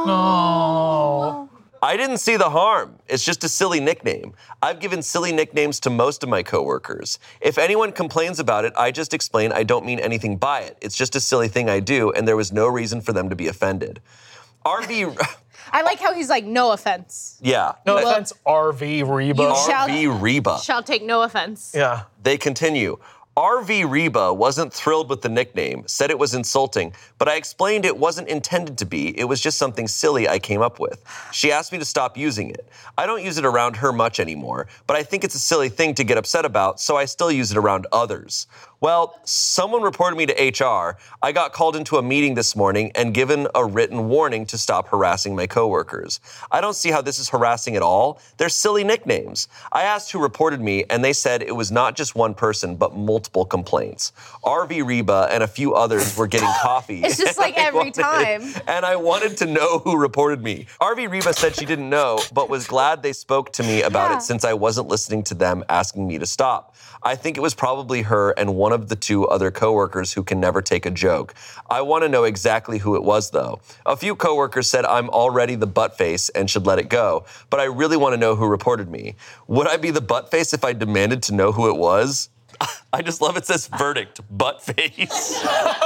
No. I didn't see the harm. It's just a silly nickname. I've given silly nicknames to most of my coworkers. If anyone complains about it, I just explain I don't mean anything by it. It's just a silly thing I do, and there was no reason for them to be offended. RV... I like how he's like, no offense. Yeah. No offense, RV Reba. You shall- RV Reba. Shall take no offense. Yeah. They continue. RV Reba wasn't thrilled with the nickname, said it was insulting, but I explained it wasn't intended to be. It was just something silly I came up with. She asked me to stop using it. I don't use it around her much anymore, but I think it's a silly thing to get upset about, so I still use it around others. Well, someone reported me to HR. I got called into a meeting this morning and given a written warning to stop harassing my coworkers. I don't see how this is harassing at all. They're silly nicknames. I asked who reported me, and they said it was not just one person, but multiple complaints. RV Reba and a few others were getting coffee. It's just like every time. And I wanted to know who reported me. RV Reba said she didn't know, but was glad they spoke to me about it since I wasn't listening to them asking me to stop. I think it was probably her and one of the 2 other coworkers who can never take a joke. I want to know exactly who it was, though. A few coworkers said I'm already the buttface and should let it go, but I really want to know who reported me. Would I be the buttface if I demanded to know who it was? I just love it says verdict, buttface.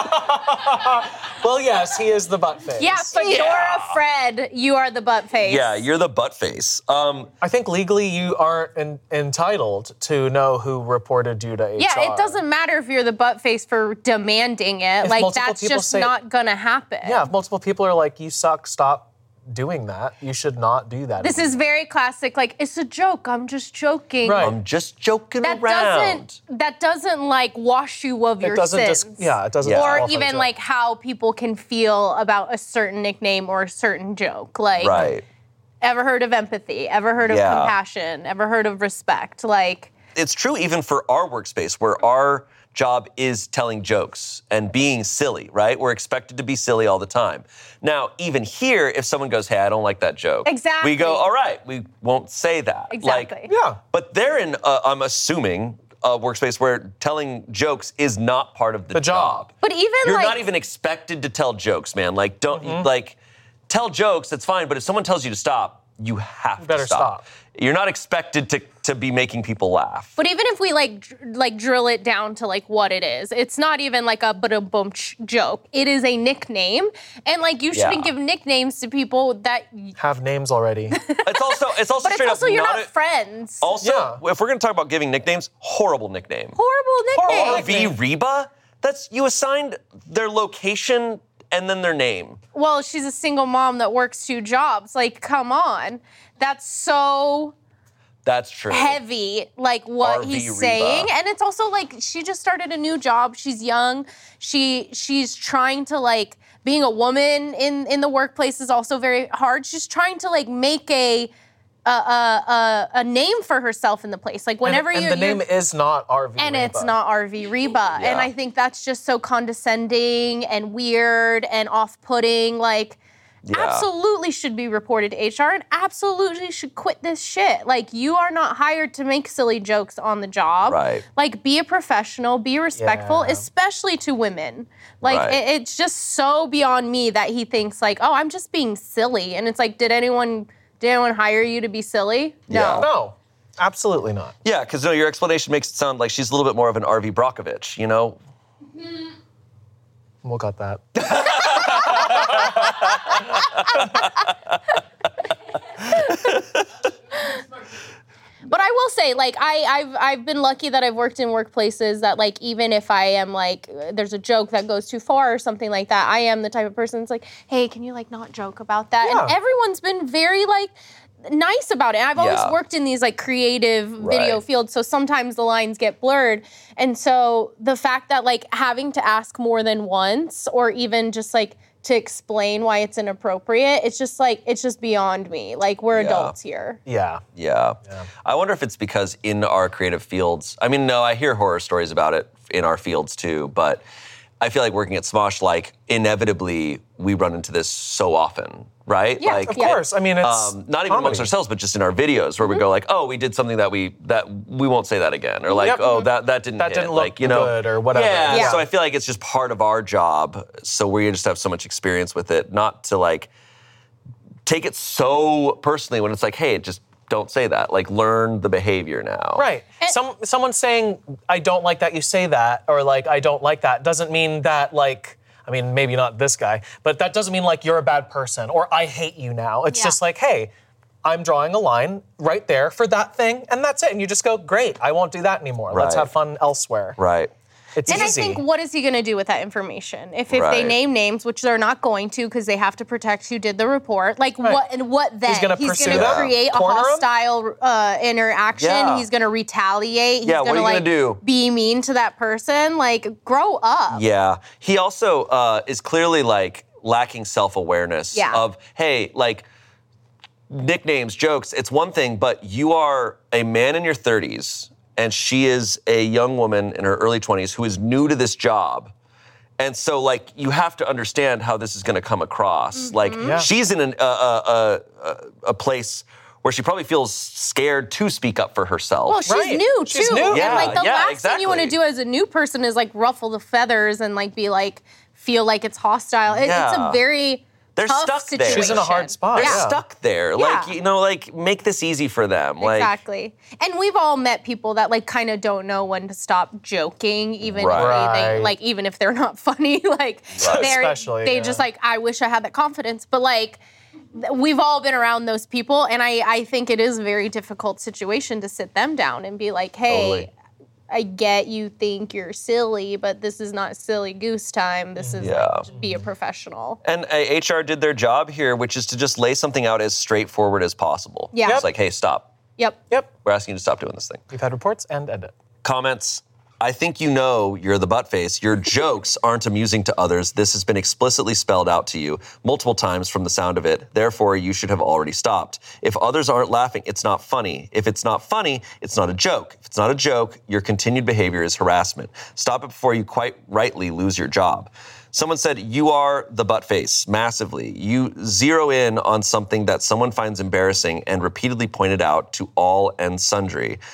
Well, yes, he is the butt face. Yeah, Fedora Fred, you are the butt face. Yeah, you're the buttface. I think legally you aren't entitled to know who reported you to HR. Yeah, it doesn't matter if you're the butt face for demanding it. If Like, multiple that's people just say- not gonna happen. Yeah, if multiple people are like, you suck, stop doing that, you should not do that. This is very classic, like, it's a joke, I'm just joking. Right. I'm just joking That around. doesn't like wash you of your It doesn't sins. it doesn't Yeah. Or disqualify even the joke. like how people can feel about a certain nickname or a certain joke. Like, Right. ever heard of empathy? Ever heard of Yeah. compassion? Ever heard of respect? Like, It's true even for our workspace where our job is telling jokes and being silly, right? We're expected to be silly all the time. Now, even here, if someone goes, hey, I don't like that joke. Exactly. We go, all right, we won't say that. Exactly. Yeah. But they're in, I'm assuming, a workspace where telling jokes is not part of the job. But even you're not even expected to tell jokes, man. Like, don't tell jokes. That's fine. But if someone tells you to stop, you have to stop. You're not expected to be making people laugh. But even if we like drill it down to like what it is, it's not even like a ba-dum-bum joke. It is a nickname, and like you shouldn't give nicknames to people that have names already. It's also but straight it's also up you're not friends. Also, if we're gonna talk about giving nicknames, horrible nickname. Horrible nickname. RV Reba. That's you assigned their location and then their name. Well, she's a single mom that works 2 jobs. Like, come on. That's so true. Heavy, like what RV he's Reba. saying. And it's also like she just started a new job. She's young. She's trying to like being a woman in the workplace is also very hard. She's trying to like make a name for herself in the place. Like whenever the name is not RV and Reba. it's not RV Reba. And I think that's just so condescending and weird and off-putting. Like, absolutely should be reported to HR and absolutely should quit this shit. Like, you are not hired to make silly jokes on the job. Right. Like, be a professional, be respectful, especially to women. Like, it's just so beyond me that he thinks like, oh, I'm just being silly. And it's like, did anyone hire you to be silly? No. Yeah. No, absolutely not. Yeah, because your explanation makes it sound like she's a little bit more of an RV Brockovich, you know? We'll cut that. But I will say, like, I've been lucky that I've worked in workplaces that, like, even if I am, like, there's a joke that goes too far or something like that, I am the type of person that's like, hey, can you, like, not joke about that? Yeah. And everyone's been very, like, nice about it. And I've always worked in these, like, creative video fields, so sometimes the lines get blurred. And so the fact that, like, having to ask more than once or even just, like, to explain why it's inappropriate, it's just beyond me. Like, we're adults here. Yeah. I wonder if it's because in our creative fields, I mean, no, I hear horror stories about it in our fields too, but I feel like working at Smosh, like, inevitably we run into this so often, right? Yeah, like, Of course. I mean, it's not even amongst ourselves, but just in our videos where we go like, oh, we did something that we won't say that again, or like, oh, that didn't hit. didn't like, look good or whatever. Yeah. So I feel like it's just part of our job. So we just have so much experience with it, not to like take it so personally when it's like, hey, just don't say that. Like, learn the behavior now. Right. Someone saying, I don't like that you say that, or like, I don't like that, doesn't mean that, like, I mean, maybe not this guy, but that doesn't mean like you're a bad person or I hate you now. It's just like, hey, I'm drawing a line right there for that thing, and that's it. And you just go, great, I won't do that anymore. Let's have fun elsewhere. Right. It's and easy. I think, what is he going to do with that information? If they name names, which they're not going to because they have to protect who did the report, like what then? He's going to create a hostile interaction. Yeah. He's going to retaliate. He's Yeah, what are you like, gonna do? Be mean to that person. Like, grow up. Yeah. He also is clearly like lacking self-awareness of, hey, like, nicknames, jokes, it's one thing, but you are a man in your 30s and she is a young woman in her early 20s who is new to this job. And so, like, you have to understand how this is going to come across. Like, she's in a place where she probably feels scared to speak up for herself. Well, she's new, too. She's new. And, like, the last exactly. thing you want to do as a new person is, like, ruffle the feathers and, like, be, like, feel like it's hostile. It's a very... They're tough stuck there. situation. She's in a hard spot. They're stuck there. Yeah. Like, you know, like, make this easy for them. Like, Exactly. And we've all met people that, like, kind of don't know when to stop joking, even if Right. like, even if they're not funny. Like, they just like, I wish I had that confidence. But, like, we've all been around those people, and I think it is a very difficult situation to sit them down and be like, hey, Totally. I get you think you're silly, but this is not silly goose time. This is like, just be a professional. And HR did their job here, which is to just lay something out as straightforward as possible. Yeah. It's like, hey, stop. Yep. We're asking you to stop doing this thing. We've had reports and end it. Comments. I think you know you're the butt face. Your jokes aren't amusing to others. This has been explicitly spelled out to you multiple times from the sound of it. Therefore, you should have already stopped. If others aren't laughing, it's not funny. If it's not funny, it's not a joke. If it's not a joke, your continued behavior is harassment. Stop it before you quite rightly lose your job. Someone said, you are the butt face, massively. You zero in on something that someone finds embarrassing and repeatedly point it out to all and sundry.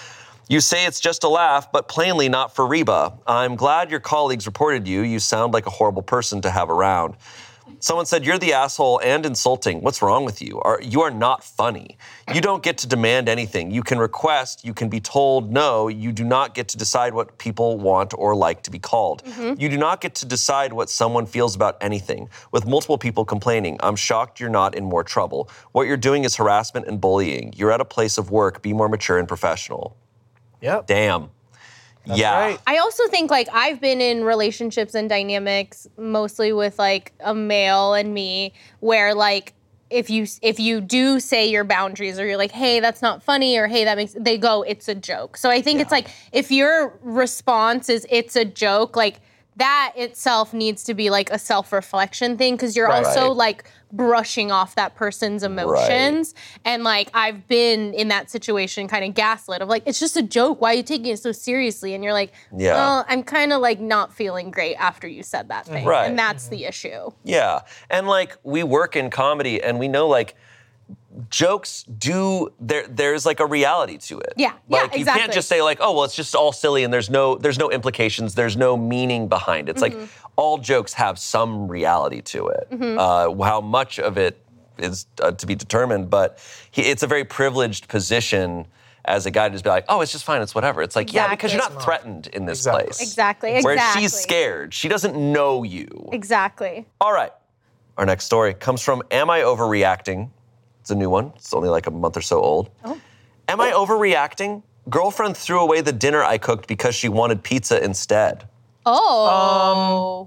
You say it's just a laugh, but plainly not for Reba. I'm glad your colleagues reported you. You sound like a horrible person to have around. Someone said, you're the asshole and insulting. What's wrong with you? You are not funny. You don't get to demand anything. You can request, you can be told no. You do not get to decide what people want or like to be called. You do not get to decide what someone feels about anything. With multiple people complaining, I'm shocked you're not in more trouble. What you're doing is harassment and bullying. You're at a place of work. Be more mature and professional. Yep. Damn. That's yeah. right. I also think like I've been in relationships and dynamics mostly with like a male and me where like if you do say your boundaries or you're like, hey, that's not funny or hey, they go, it's a joke. So I think it's like if your response is it's a joke, like that itself needs to be like a self-reflection thing because you're also like brushing off that person's emotions. And like I've been in that situation kind of gaslit of like, it's just a joke. Why are you taking it so seriously? And you're like, well, I'm kind of like not feeling great after you said that thing. Right. And that's the issue. Yeah. And like we work in comedy and we know like jokes there's like a reality to it. Yeah, like, exactly. You can't just say like, oh, well, it's just all silly and there's no implications, there's no meaning behind it. It's like all jokes have some reality to it. How much of it is to be determined, but it's a very privileged position as a guy to just be like, oh, it's just fine, it's whatever. It's like, yeah, because you're not threatened in this place. Exactly. Where she's scared. She doesn't know you. Exactly. All right. Our next story comes from Am I Overreacting? It's a new one. It's only like a month or so old. Am I overreacting? Girlfriend threw away the dinner I cooked because she wanted pizza instead. Oh.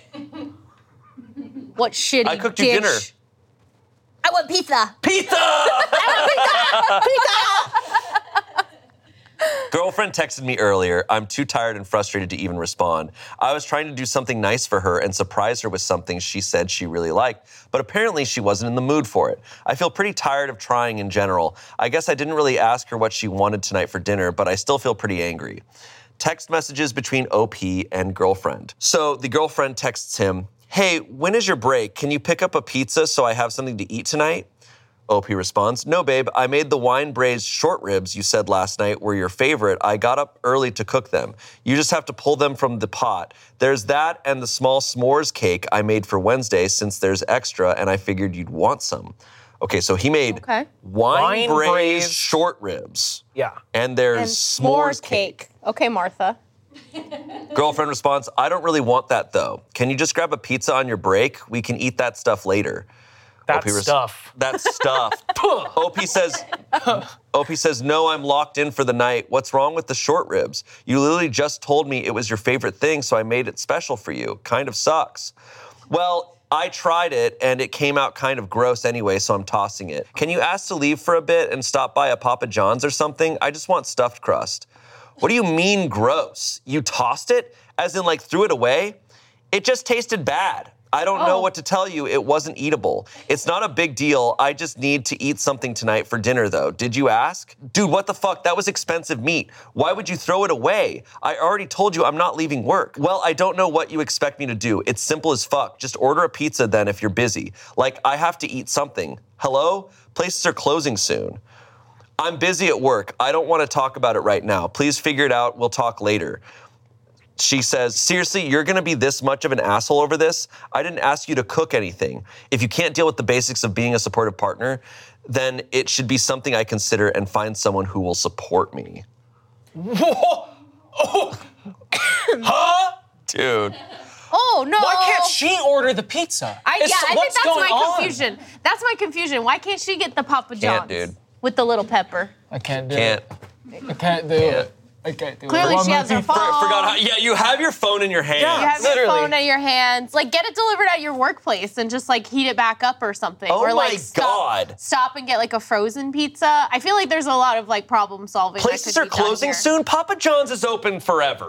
What shitty I cooked you dish. dinner. I want pizza. Pizza! I want pizza. Girlfriend texted me earlier. I'm too tired and frustrated to even respond. I was trying to do something nice for her and surprise her with something she said she really liked, but apparently she wasn't in the mood for it. I feel pretty tired of trying in general. I guess I didn't really ask her what she wanted tonight for dinner, but I still feel pretty angry. Text messages between OP and girlfriend. So the girlfriend texts him, hey, when is your break? Can you pick up a pizza so I have something to eat tonight? OP responds, no, babe, I made the wine-braised short ribs you said last night were your favorite. I got up early to cook them. You just have to pull them from the pot. There's that and the small s'mores cake I made for Wednesday since there's extra and I figured you'd want some. Okay, so he made wine-braised short ribs. Yeah. And there's s'mores cake. Okay, Martha. Girlfriend responds, I don't really want that though. Can you just grab a pizza on your break? We can eat that stuff later. That stuff. OP says, no, I'm locked in for the night. What's wrong with the short ribs? You literally just told me it was your favorite thing, so I made it special for you. Kind of sucks. Well, I tried it, and it came out kind of gross anyway, so I'm tossing it. Can you ask to leave for a bit and stop by a Papa John's or something? I just want stuffed crust. What do you mean gross? You tossed it? As in, like, threw it away? It just tasted bad. I don't know what to tell you. It wasn't eatable. It's not a big deal. I just need to eat something tonight for dinner, though. Did you ask? Dude, what the fuck? That was expensive meat. Why would you throw it away? I already told you I'm not leaving work. Well, I don't know what you expect me to do. It's simple as fuck. Just order a pizza then if you're busy. Like, I have to eat something. Hello? Places are closing soon. I'm busy at work. I don't want to talk about it right now. Please figure it out. We'll talk later. She says, seriously, you're going to be this much of an asshole over this? I didn't ask you to cook anything. If you can't deal with the basics of being a supportive partner, then it should be something I consider and find someone who will support me. Whoa! Oh. Huh? Dude. Oh, no. Why can't she order the pizza? I think that's my confusion. That's my confusion. Why can't she get the Papa John's? Dude. With the little pepper? I can't do Can't. it. I can't do it. I can't do Clearly it. she has her phone. Forgot how, yeah, you have your phone in your hand. Yeah. You have Literally. your phone in your hands. Like, get it delivered at your workplace and just, like, heat it back up or something. Oh, or, like, my God. Stop and get, like, a frozen pizza. I feel like there's a lot of, like, problem solving. Places are closing soon. Papa John's is open forever.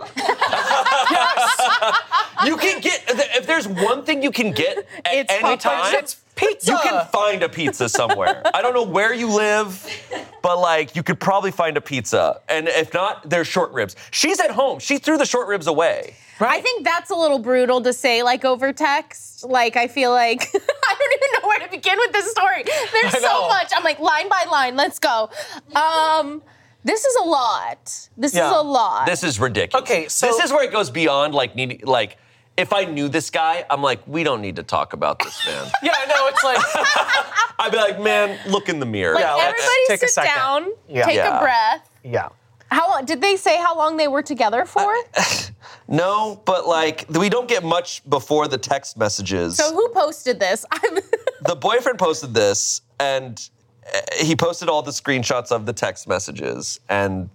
Yes. You can get, if there's one thing you can get at any time, it's pizza. You can find a pizza somewhere. I don't know where you live, but like you could probably find a pizza. And if not, there's short ribs. She's at home. She threw the short ribs away. Right. I think that's a little brutal to say, like, over text. Like, I feel like I don't even know where to begin with this story. There's so much. I'm like, line by line, let's go. This is a lot. This is a lot. This is ridiculous. Okay, so this is where it goes beyond like if I knew this guy, I'm like, we don't need to talk about this, man. Yeah, I know. It's like I'd be like, man, look in the mirror. Like, let's everybody take a sit second. down, Yeah. take a breath. Yeah. How long did they say how long they were together for? No, but like we don't get much before the text messages. So who posted this? The boyfriend posted this, and he posted all the screenshots of the text messages, and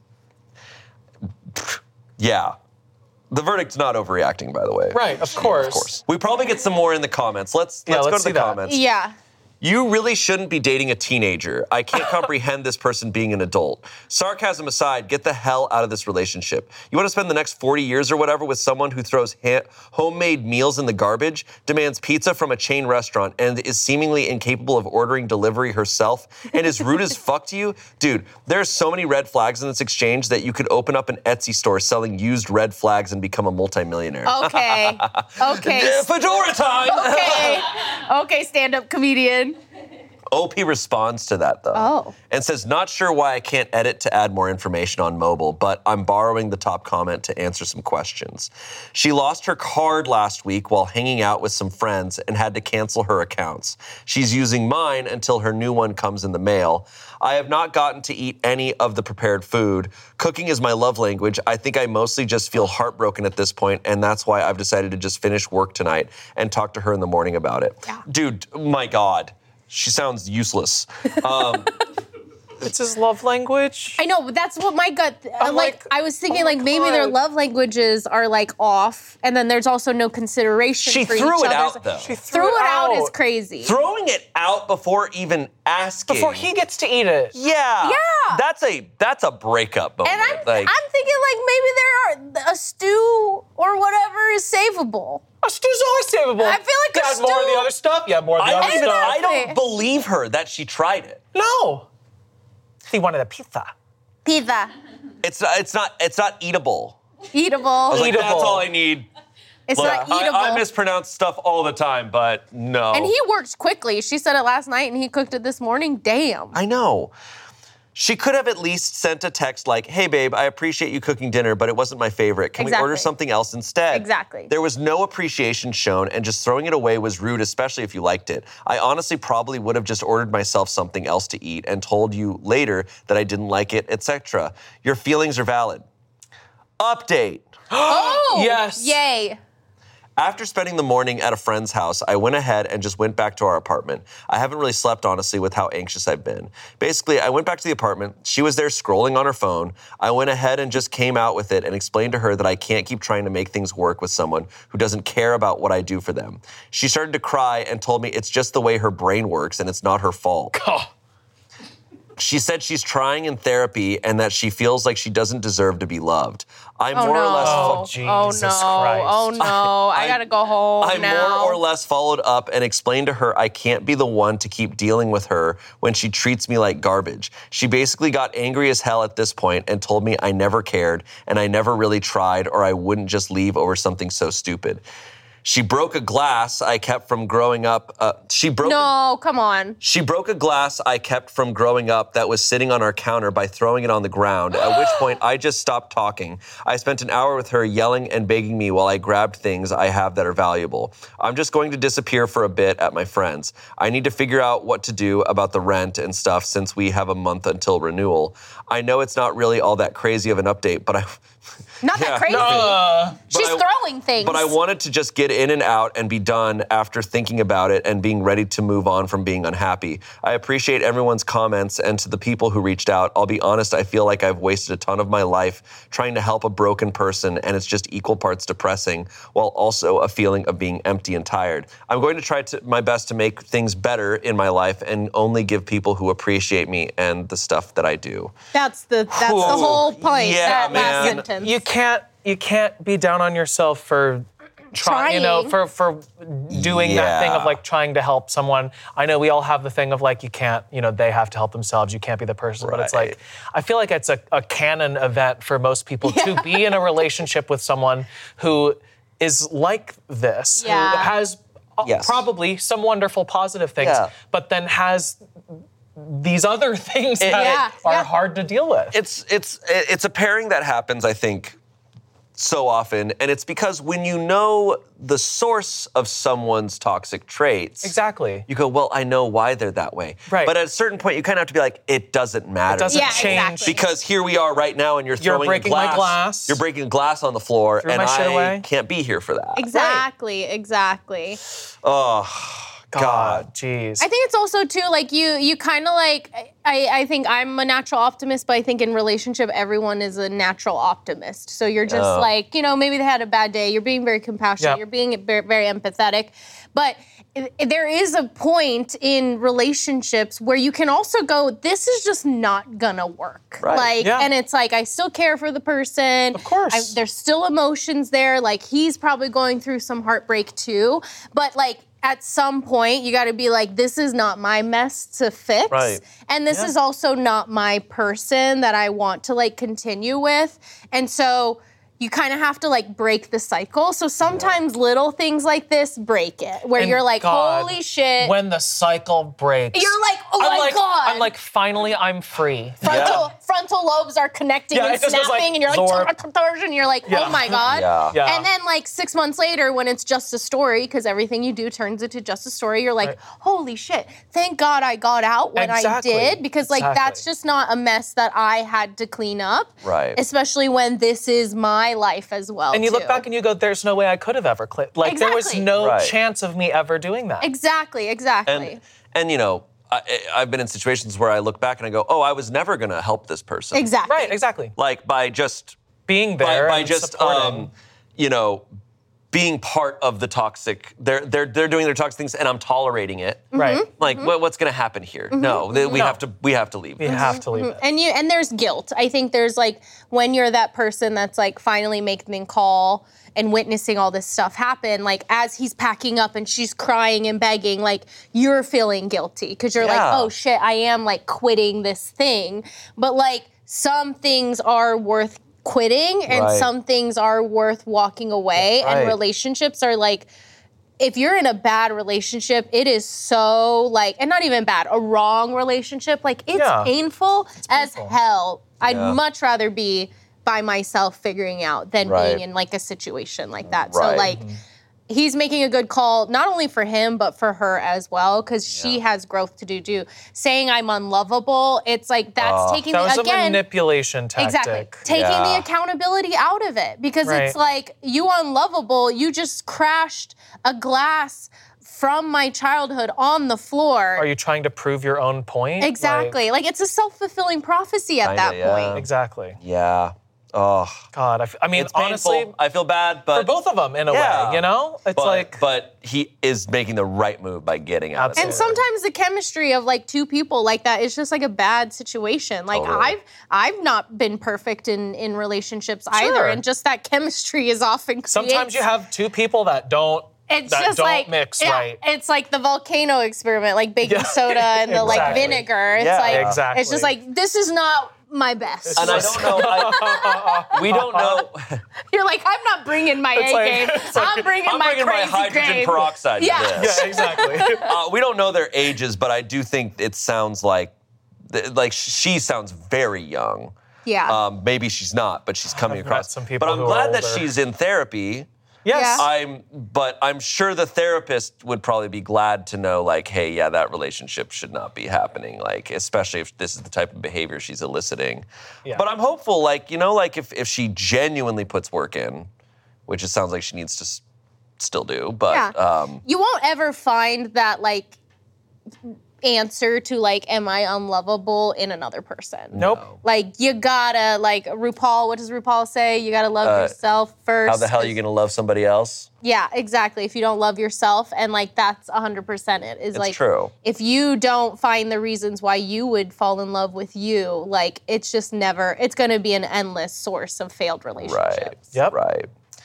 yeah. The verdict's not overreacting, by the way. Right, of course. Of course. We probably get some more in the comments. Let's Yeah, go let's to see the that. comments. Yeah. You really shouldn't be dating a teenager. I can't comprehend this person being an adult. Sarcasm aside, get the hell out of this relationship. You want to spend the next 40 years or whatever with someone who throws homemade meals in the garbage, demands pizza from a chain restaurant, and is seemingly incapable of ordering delivery herself, and is rude as fuck to you? Dude, there are so many red flags in this exchange that you could open up an Etsy store selling used red flags and become a multimillionaire. Okay. Okay. Fedora time! Okay. Okay, stand-up comedian. OP responds to that, though, and says, not sure why I can't edit to add more information on mobile, but I'm borrowing the top comment to answer some questions. She lost her card last week while hanging out with some friends and had to cancel her accounts. She's using mine until her new one comes in the mail. I have not gotten to eat any of the prepared food. Cooking is my love language. I think I mostly just feel heartbroken at this point, and that's why I've decided to just finish work tonight and talk to her in the morning about it. Yeah. Dude, my God. She sounds useless. It's his love language. I know, but that's what my gut. I'm like, I was thinking, oh my like maybe their God. love languages are like off, and then there's also no consideration. She for threw each it other's- out, though. She Threw it out is crazy. Throwing it out before even asking. Before he gets to eat it. Yeah. Yeah. That's a breakup moment. And I'm thinking like maybe there are a stew or whatever is savable. A stew's always savable. I feel like you a add more of the stew- other stuff. Yeah, more of the other I stuff. don't believe her that she tried it. No. He wanted a pizza. Pizza. It's not eatable. Eatable. I was like, Eatable. that's all I need. It's Look, not eatable. I mispronounce stuff all the time, but no. And he worked quickly. She said it last night, and he cooked it this morning. Damn. I know. She could have at least sent a text like, hey, babe, I appreciate you cooking dinner, but it wasn't my favorite. Can we order Exactly. something else instead? Exactly. There was no appreciation shown, and just throwing it away was rude, especially if you liked it. I honestly probably would have just ordered myself something else to eat and told you later that I didn't like it, etc. Your feelings are valid. Update. Oh. Yes. Yay. After spending the morning at a friend's house, I went ahead and just went back to our apartment. I haven't really slept, honestly, with how anxious I've been. Basically, I went back to the apartment. She was there scrolling on her phone. I went ahead and just came out with it and explained to her that I can't keep trying to make things work with someone who doesn't care about what I do for them. She started to cry and told me it's just the way her brain works and it's not her fault. She said she's trying in therapy and that she feels like she doesn't deserve to be loved. I'm Oh more no. or less Oh, Oh Jesus no. Christ. Oh no. I gotta go home I now. more or less followed up and explained to her I can't be the one to keep dealing with her when she treats me like garbage. She basically got angry as hell at this point and told me I never cared and I never really tried or I wouldn't just leave over something so stupid. She broke a glass I kept from growing up. No, come on. She broke a glass I kept from growing up that was sitting on our counter by throwing it on the ground, at which point I just stopped talking. I spent an hour with her yelling and begging me while I grabbed things I have that are valuable. I'm just going to disappear for a bit at my friend's. I need to figure out what to do about the rent and stuff since we have a month until renewal. I know it's not really all that crazy of an update, but Not that crazy. She's throwing things. But I wanted to just get in and out and be done after thinking about it and being ready to move on from being unhappy. I appreciate everyone's comments, and to the people who reached out, I'll be honest, I feel like I've wasted a ton of my life trying to help a broken person, and it's just equal parts depressing, while also a feeling of being empty and tired. I'm going to try my best to make things better in my life and only give people who appreciate me and the stuff that I do. That's the whole point. Yeah, that last man. sentence. You can't be down on yourself for trying, for doing that thing of like trying to help someone. I know we all have the thing of like, you can't, they have to help themselves. You can't be the person. But it's like, I feel like it's a canon event for most people to be in a relationship with someone who is like this, who has probably some wonderful positive things, but then has these other things that are hard to deal with. It's a pairing that happens, I think, so often, and it's because when you know the source of someone's toxic traits, exactly, you go, well, I know why they're that way. Right. But at a certain point, you kind of have to be like, it doesn't matter. It doesn't change. Exactly. Because here we are right now, and you're throwing breaking my glass. You're breaking glass on the floor, Threw and my shit I away. can't be here for that. Exactly. Oh, God, jeez. I think it's also too like you kind of like I think I'm a natural optimist, but I think in relationship everyone is a natural optimist. So you're just like, you know, maybe they had a bad day. You're being very compassionate. Yep. You're being very, very empathetic, but there is a point in relationships where you can also go, this is just not gonna work. Right. Like, and it's like I still care for the person. Of course. There's still emotions there. Like he's probably going through some heartbreak too, but like. At some point, you got to be like, this is not my mess to fix. Right. And this is also not my person that I want to like continue with. And so you kind of have to like break the cycle. So sometimes little things like this break it, where you're like, God, holy shit. When the cycle breaks. You're like, oh my God. I'm like, finally, I'm free. Frontal lobes are connecting and it just goes snapping, like, and you're Zorp. like, and you're like, oh my God. Yeah. And then like 6 months later, when it's just a story, because everything you do turns into just a story, you're like, holy shit, thank God I got out when I did, because like that's just not a mess that I had to clean up. Right. Especially when this is my life as well. And you look too. back and you go, there's no way I could have ever clicked. Like there was Exactly. no Right. chance of me ever doing that. Exactly. And you know, I've been in situations where I look back and I go, oh, I was never going to help this person. Exactly. Right, exactly. Like by just Being there by and just supporting. you know, being part of the toxic. They're doing their toxic things, and I'm tolerating it. Right. Like, what's going to happen here? No, we have to leave. We have to leave it. And there's guilt. I think there's like when you're that person that's like finally making the call and witnessing all this stuff happen, like as he's packing up and she's crying and begging, like you're feeling guilty because you're like, oh shit, I am like quitting this thing. But like some things are worth quitting and some things are worth walking away. And relationships are like, if you're in a bad relationship, it is so like, and not even bad, a wrong relationship, like it's painful as hell. I'd much rather be by myself figuring out than being in like a situation like that. So like, he's making a good call, not only for him, but for her as well, because she has growth to do too. Saying I'm unlovable, it's like that's taking That was the, again, a manipulation tactic. exactly, taking the accountability out of it, because it's like, you unlovable, you just crashed a glass from my childhood on the floor. Are you trying to prove your own point? Exactly. Like it's a self-fulfilling prophecy at that point. Exactly. Yeah. Oh. God, I mean, It's honestly, painful. I feel bad, but for both of them in a way, you know? It's but he is making the right move by getting out of it. And sometimes the chemistry of like two people like that is just like a bad situation. Like I've not been perfect in relationships either, and just that chemistry is often sometimes you have two people that don't mix right. It's like the volcano experiment, like baking soda and the like vinegar. It's like it's just like, this is not my best. And I don't know. We don't know. You're like, I'm not bringing my A game. I'm bringing my crazy hydrogen game. peroxide. Yeah. To this. Yeah, exactly. We don't know their ages, but I do think it sounds like she sounds very young. Yeah. Maybe she's not, but she's coming I've across. met some people but I'm who glad are that older. she's in therapy. Yes. Yeah. But I'm sure the therapist would probably be glad to know, like, hey, yeah, that relationship should not be happening, like, especially if this is the type of behavior she's eliciting. Yeah. But I'm hopeful, like, you know, like if she genuinely puts work in, which it sounds like she needs to still do, but you won't ever find that like answer to like, am I unlovable in another person? Nope. Like you gotta, like RuPaul, what does RuPaul say? You gotta love yourself first. how the hell are you gonna love somebody else? Yeah, exactly. If you don't love yourself, and like that's 100% it. Is It's like true. If you don't find the reasons why you would fall in love with you, like it's just never. It's gonna be an endless source of failed relationships. Right. Yep. Right.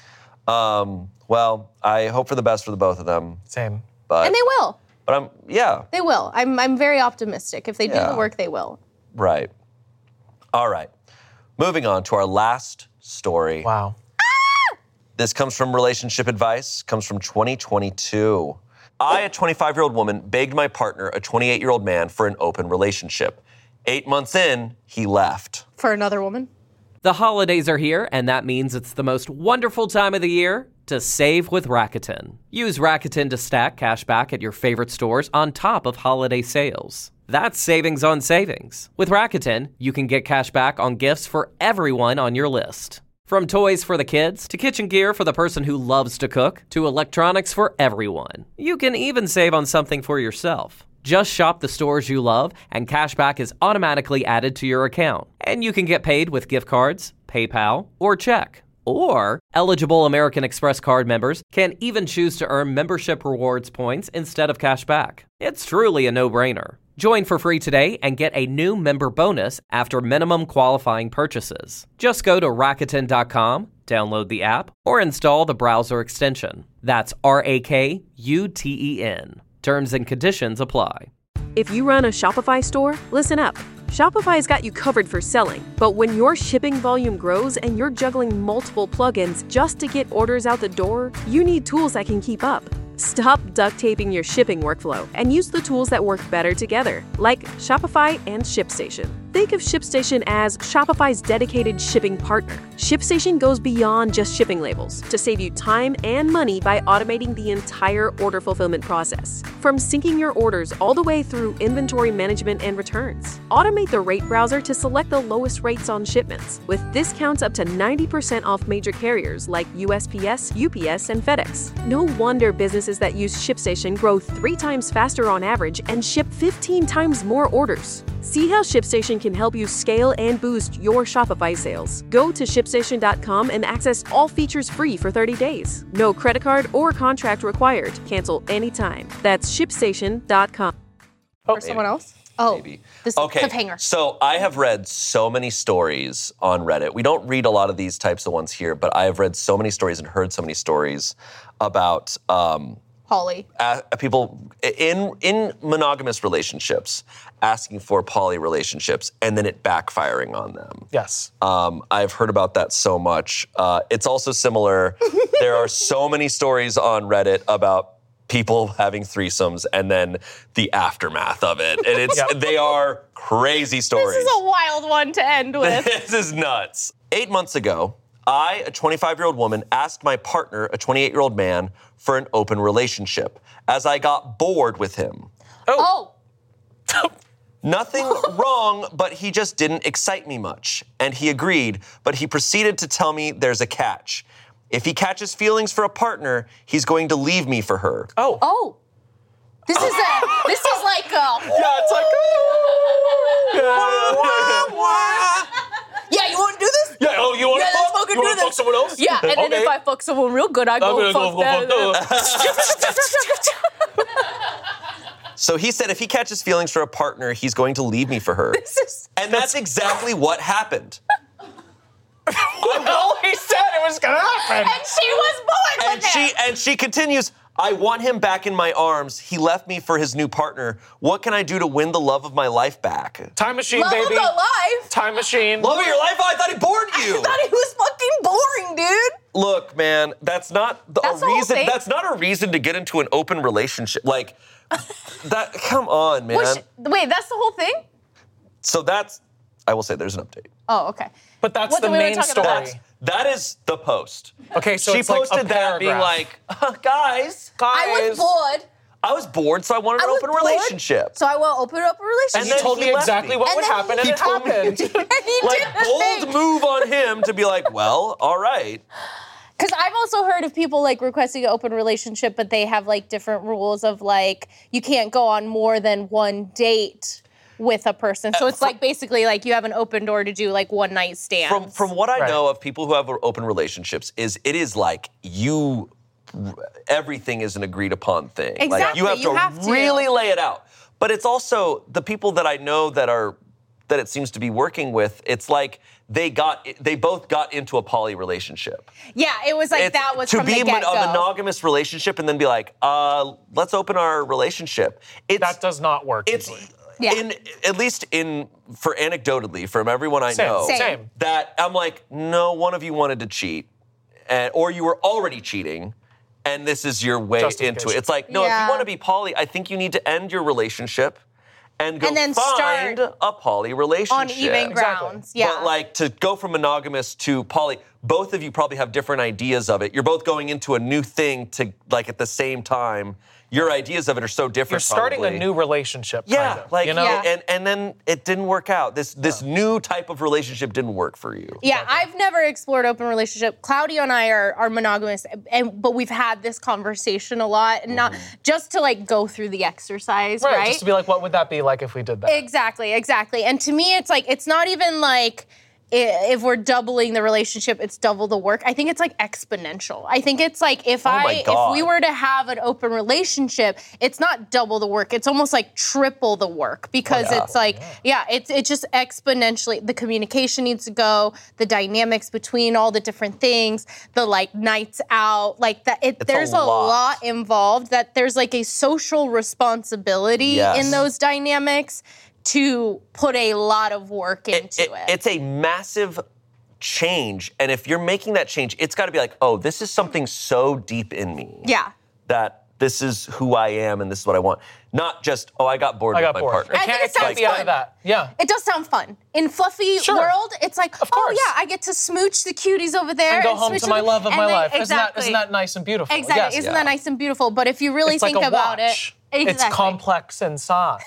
Well, I hope for the best for the both of them. Same. But And they will. But They will. I'm very optimistic. If they do the work, they will. Right. All right. Moving on to our last story. Wow. This comes from Relationship Advice, comes from 2022. I, a 25-year-old woman, begged my partner, a 28-year-old man, for an open relationship. 8 months in, he left. For another woman? The holidays are here, and that means it's the most wonderful time of the year to save with Rakuten. Use Rakuten to stack cash back at your favorite stores on top of holiday sales. That's savings on savings. With Rakuten, you can get cash back on gifts for everyone on your list. From toys for the kids, to kitchen gear for the person who loves to cook, to electronics for everyone. You can even save on something for yourself. Just shop the stores you love, and cashback is automatically added to your account. And you can get paid with gift cards, PayPal, or check. Or, eligible American Express card members can even choose to earn membership rewards points instead of cashback. It's truly a no-brainer. Join for free today and get a new member bonus after minimum qualifying purchases. Just go to Rakuten.com, download the app, or install the browser extension. That's Rakuten. Terms and conditions apply. If you run a Shopify store, listen up. Shopify's got you covered for selling, but when your shipping volume grows and you're juggling multiple plugins just to get orders out the door, you need tools that can keep up. Stop duct taping your shipping workflow and use the tools that work better together, like Shopify and ShipStation. Think of ShipStation as Shopify's dedicated shipping partner. ShipStation goes beyond just shipping labels to save you time and money by automating the entire order fulfillment process. From syncing your orders all the way through inventory management and returns. Automate the rate browser to select the lowest rates on shipments, with discounts up to 90% off major carriers like USPS, UPS, and FedEx. No wonder businesses that use ShipStation grow 3 times faster on average and ship 15 times more orders. See how ShipStation can help you scale and boost your Shopify sales. Go to ShipStation.com and access all features free for 30 days. No credit card or contract required. Cancel anytime. That's ShipStation.com. Or someone else? Oh, Maybe. This Okay, cliffhanger. so I have read so many stories on Reddit. We don't read a lot of these types of ones here, but I have read so many stories and heard so many stories about Poly. people in monogamous relationships asking for poly relationships and then it backfiring on them. Yes. I've heard about that so much. It's also similar. There are so many stories on Reddit about people having threesomes and then the aftermath of it. And it's they are crazy stories. This is a wild one to end with. This is nuts. 8 months ago, I, a 25-year-old woman, asked my partner, a 28-year-old man, for an open relationship as I got bored with him. Oh. Nothing wrong, but he just didn't excite me much. And he agreed, but he proceeded to tell me there's a catch. If he catches feelings for a partner, he's going to leave me for her. Oh. This is like a... Yeah, it's like... Yeah, you want to do this? Yeah, oh, you want to let's fuck? fucking You want do to fuck this. someone else? Yeah, and then Okay. if I fuck someone real good, I go fuck them. So he said if he catches feelings for a partner, he's going to leave me for her. And that's exactly what happened. Well, he said it was going to happen. And she was bored with him. And she continues, I want him back in my arms. He left me for his new partner. What can I do to win the love of my life back? Time machine, Love baby. of the life. Time machine. Love of your life? Oh, I thought he bored you. I thought he was fucking boring, dude. Look, man, that's not That's the a whole reason. thing? That's not a reason to get into an open relationship. Like that. Come on, man. Wait, that's the whole thing? So that's. I will say there's an update. Oh, okay. But that's What the do we wanna main talk about? story. That is the post. Okay, so she it's like a posted that being paragraph. like, guys, I was bored. I was bored, so I wanted an I was open bored, relationship. So I want to open up a relationship. And He then told he me left exactly me. what And would then happen, and he it told me- happened. and he Like did the bold thing. move on him to be like, well, all right. Because I've also heard of people like requesting an open relationship, but they have like different rules of like you can't go on more than one date with a person. So it's like basically like you have an open door to do like one night stands. From what I Right. know of people who have open relationships, is it is like everything is an agreed upon thing. Like Exactly, you you have have to to. really lay it out. But it's also the people that I know that it seems to be working with. It's like they both got into a poly relationship. Yeah, it was like It's that was to from be the in get-go. a monogamous relationship and then be like, let's open our relationship. That does not work It's usually. Yeah. at least for anecdotally from everyone I know. Same. That I'm like, no, one of you wanted to cheat, or you were already cheating, and this is your way into it. It's like, no, if you want to be poly, I think you need to end your relationship and go then find a poly relationship. On even grounds, But like to go from monogamous to poly, both of you probably have different ideas of it. You're both going into a new thing to like at the same time. Your ideas of it are so different. You're starting a new relationship. Yeah, kind of, like you know? and then it didn't work out. This new type of relationship didn't work for you. Yeah, I've never explored open relationship. Claudio and I are monogamous, but we've had this conversation a lot, and not just to like go through the exercise, right? Just to be like, what would that be like if we did that? Exactly. And to me, it's like it's not even like if we're doubling the relationship, it's double the work. I think it's like exponential. I think it's like if we were to have an open relationship, it's not double the work. It's almost like triple the work because it's like, it's just exponentially. The communication needs to go, the dynamics between all the different things, the like nights out, like that. There's a lot involved. That there's like a social responsibility in those dynamics to put a lot of work into it. It's a massive change. And if you're making that change, it's got to be like, oh, this is something so deep in me. Yeah. That this is who I am and this is what I want. Not just, oh, I got bored with my partner. It can't be out of that. Yeah. It does sound fun. In fluffy world, it's like, oh yeah, I get to smooch the cuties over there. And go home to my love of my life. Exactly. Isn't that nice and beautiful? Exactly. Yes. Isn't that nice and beautiful? But if you really think like a about watch. it, It's complex inside.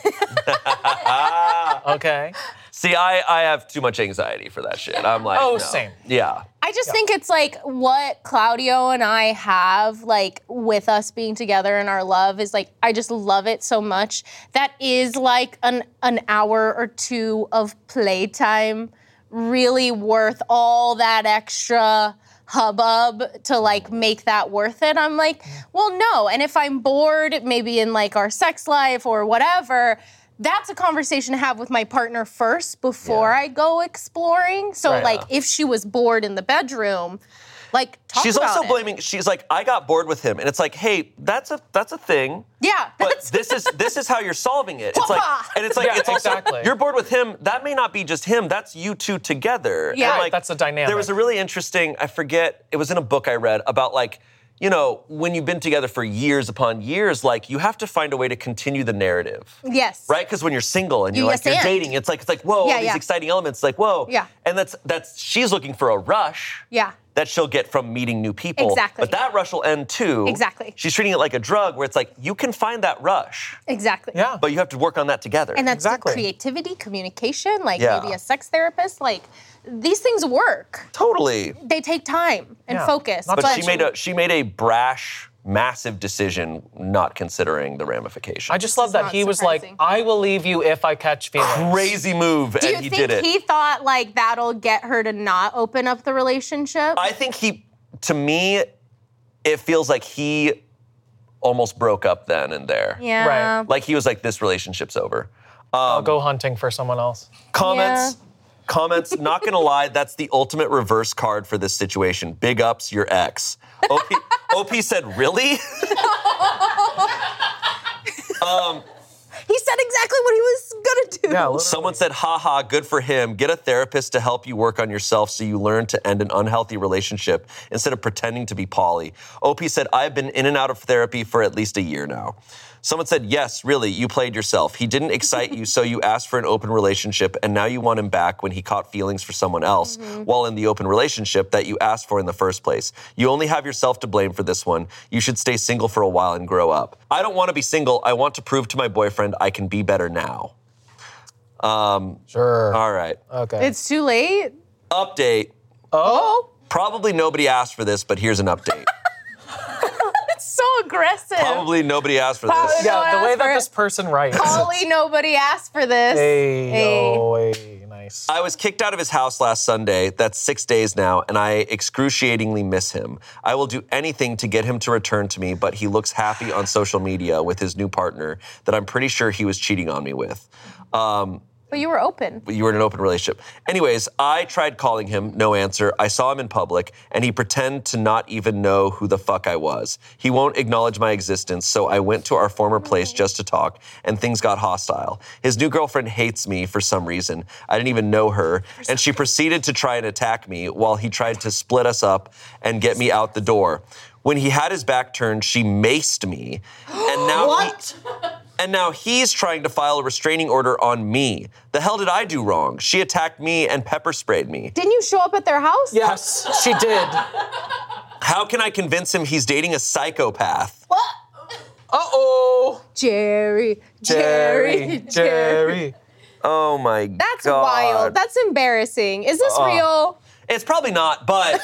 Okay. See, I have too much anxiety for that shit. I'm like, no. Same. Yeah. I just think it's like what Claudio and I have like with us being together and our love is like, I just love it so much. That is like an hour or two of playtime really worth all that extra hubbub to like make that worth it. I'm like, well, no. And if I'm bored, maybe in like our sex life or whatever, that's a conversation to have with my partner first before I go exploring. So like if she was bored in the bedroom, like talk She's about also it. blaming, she's like, I got bored with him. And it's like, hey, that's a thing. Yeah. But this is how you're solving it. It's like, and it's like, it's also, exactly. you're bored with him. That may not be just him. That's you two together. Yeah. And like, that's the dynamic. There was a really interesting, I forget, it was in a book I read about like, you know, when you've been together for years upon years, like you have to find a way to continue the narrative. Yes. Right? Because when you're single and you're dating, it's like, whoa, all these exciting elements, like, whoa. Yeah. And that's she's looking for a rush. Yeah. That she'll get from meeting new people. Exactly. But that rush will end too. Exactly. She's treating it like a drug where it's like, you can find that rush. Exactly. Yeah. But you have to work on that together. And that's the creativity, communication, like maybe a sex therapist, like these things work. Totally. They take time and focus. But she made a brash, massive decision not considering the ramifications. I just love that he was like, I will leave you if I catch feelings. Crazy move, Do you and he think did it. he thought like that'll get her to not open up the relationship? I think to me, it feels like he almost broke up then and there. Yeah. Right. Like he was like, this relationship's over. I'll go hunting for someone else. Comments, not gonna lie, that's the ultimate reverse card for this situation. Big ups, your ex. OP said, really? He said exactly what he was gonna do. Yeah, Someone said, haha, good for him. Get a therapist to help you work on yourself so you learn to end an unhealthy relationship instead of pretending to be poly. OP said, I've been in and out of therapy for at least a year now. Someone said, yes, really, you played yourself. He didn't excite you, so you asked for an open relationship, and now you want him back when he caught feelings for someone else while in the open relationship that you asked for in the first place. You only have yourself to blame for this one. You should stay single for a while and grow up. I don't want to be single. I want to prove to my boyfriend I can be better now. Sure. All right. Okay. It's too late. Update. Oh? Probably nobody asked for this, but here's an update. So aggressive. Probably nobody asked for this. Yeah, the way that this person writes. Probably nobody asked for this. Hey, nice. I was kicked out of his house last Sunday. That's 6 days now, and I excruciatingly miss him. I will do anything to get him to return to me, but he looks happy on social media with his new partner that I'm pretty sure he was cheating on me with. But you were open. You were in an open relationship. Anyways, I tried calling him, no answer. I saw him in public, and he pretended to not even know who the fuck I was. He won't acknowledge my existence, so I went to our former place just to talk, and things got hostile. His new girlfriend hates me for some reason. I didn't even know her, and she proceeded to try and attack me while he tried to split us up and get me out the door. When he had his back turned, she maced me. And now And now he's trying to file a restraining order on me. The hell did I do wrong? She attacked me and pepper sprayed me. Didn't you show up at their house? Yes, she did. How can I convince him he's dating a psychopath? What? Uh-oh. Jerry. Oh my God. That's wild. That's embarrassing. Is this real? It's probably not, but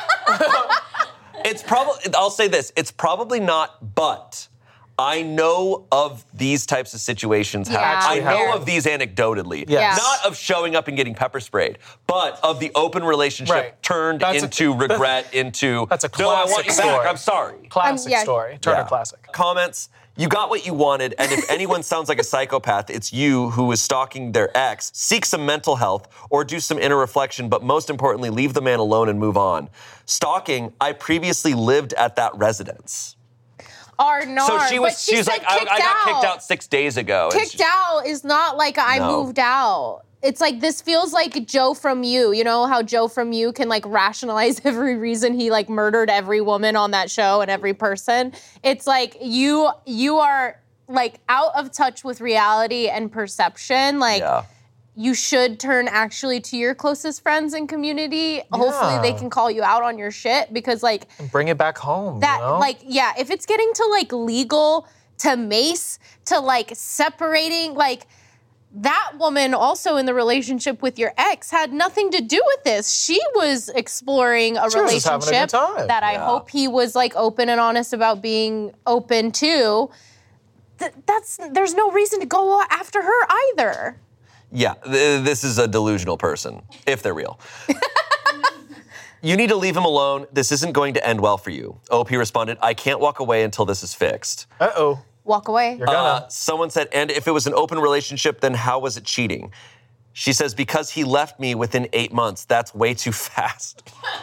I'll say this, it's probably not, but I know of these types of situations. Yeah, I know fair. of these anecdotally. Yes. Not of showing up and getting pepper sprayed, but of the open relationship turned into regret, into, that's a no, I classic want you story. back, I'm sorry. Classic story. Turner classic. Comments, you got what you wanted, and if anyone sounds like a psychopath, it's you who is stalking their ex. Seek some mental health or do some inner reflection, but most importantly, leave the man alone and move on. Stalking, I previously lived at that residence. So she was like, I got kicked out 6 days ago. Kicked out is not like I moved out. It's like, this feels like Joe from You. You know how Joe from You can like rationalize every reason he like murdered every woman on that show and every person? It's like you are like out of touch with reality and perception. Like you should turn actually to your closest friends and community. Yeah. Hopefully they can call you out on your shit, because like and bring it back home. That you know? like if it's getting to like legal, to mace, to like separating, like that woman also in the relationship with your ex had nothing to do with this. She was exploring a relationship that I hope he was like open and honest about being open to. There's no reason to go after her either. Yeah, this is a delusional person, if they're real. You need to leave him alone. This isn't going to end well for you. OP responded, I can't walk away until this is fixed. Uh-oh. Walk away. You're gonna. Someone said, and if it was an open relationship, then how was it cheating? She says, because he left me within 8 months. That's way too fast.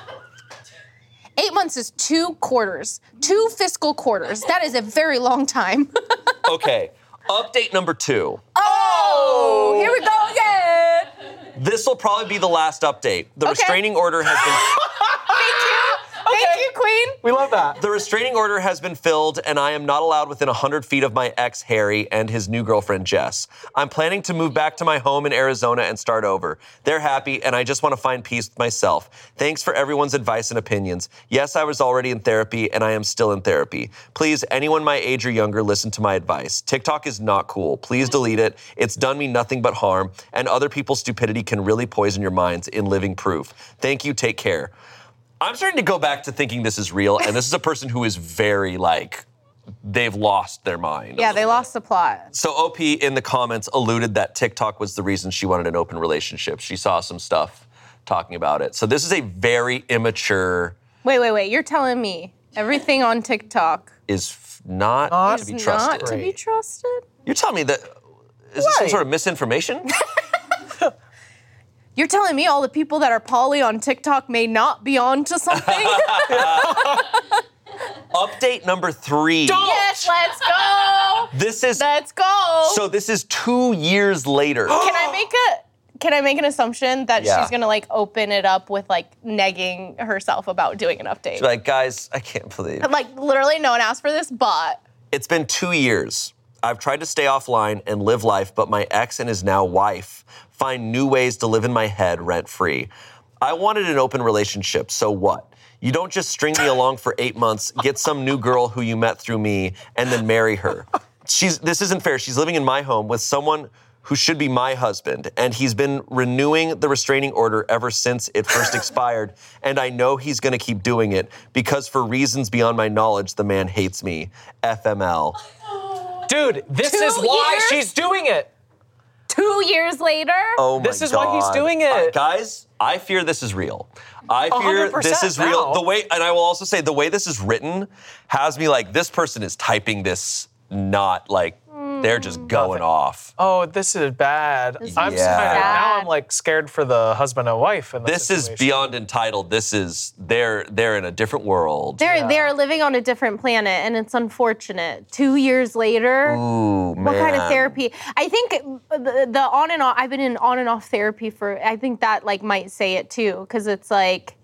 8 months is 2 quarters, 2 fiscal quarters. That is a very long time. Okay, update number 2. Oh, here we go again. This will probably be the last update. The restraining order has been... Thank you, Queen. We love that. The restraining order has been filled, and I am not allowed within 100 feet of my ex, Harry, and his new girlfriend, Jess. I'm planning to move back to my home in Arizona and start over. They're happy, and I just want to find peace with myself. Thanks for everyone's advice and opinions. Yes, I was already in therapy, and I am still in therapy. Please, anyone my age or younger, listen to my advice. TikTok is not cool. Please delete it. It's done me nothing but harm, and other people's stupidity can really poison your minds in living proof. Thank you. Take care. I'm starting to go back to thinking this is real, and this is a person who is very, like, they've lost their mind. Yeah, they lost the plot. So OP in the comments alluded that TikTok was the reason she wanted an open relationship. She saw some stuff talking about it. So this is a very immature... Wait. You're telling me everything on TikTok is not to be trusted. Not to be trusted? You're telling me that... Is this some sort of misinformation? You're telling me all the people that are poly on TikTok may not be on to something? Update number 3. Yes, let's go. Let's go. So this is 2 years later. Can I make an assumption that she's gonna like open it up with like negging herself about doing an update? She's like, guys, I can't believe. Like literally no one asked for this, but. It's been 2 years. I've tried to stay offline and live life, but my ex and his now wife find new ways to live in my head rent-free. I wanted an open relationship, so what? You don't just string me along for 8 months, get some new girl who you met through me, and then marry her. This isn't fair. She's living in my home with someone who should be my husband, and he's been renewing the restraining order ever since it first expired, and I know he's gonna keep doing it because for reasons beyond my knowledge, the man hates me. FML. Dude, this is why she's doing it. 2 years later? Oh my God. This is why he's doing it. Guys, I fear this is real. I fear this is real. now. The way, and I will also say, the way this is written has me like, this person is typing this not like, they're just going off. Oh, this is bad. I'm now I'm like scared for the husband and wife in this is beyond entitled. This is they're in a different world. They're living on a different planet, and it's unfortunate. 2 years later, Ooh, man. What kind of therapy? I think the on and off. I've been in on and off therapy for. I think that like might say it too, because it's like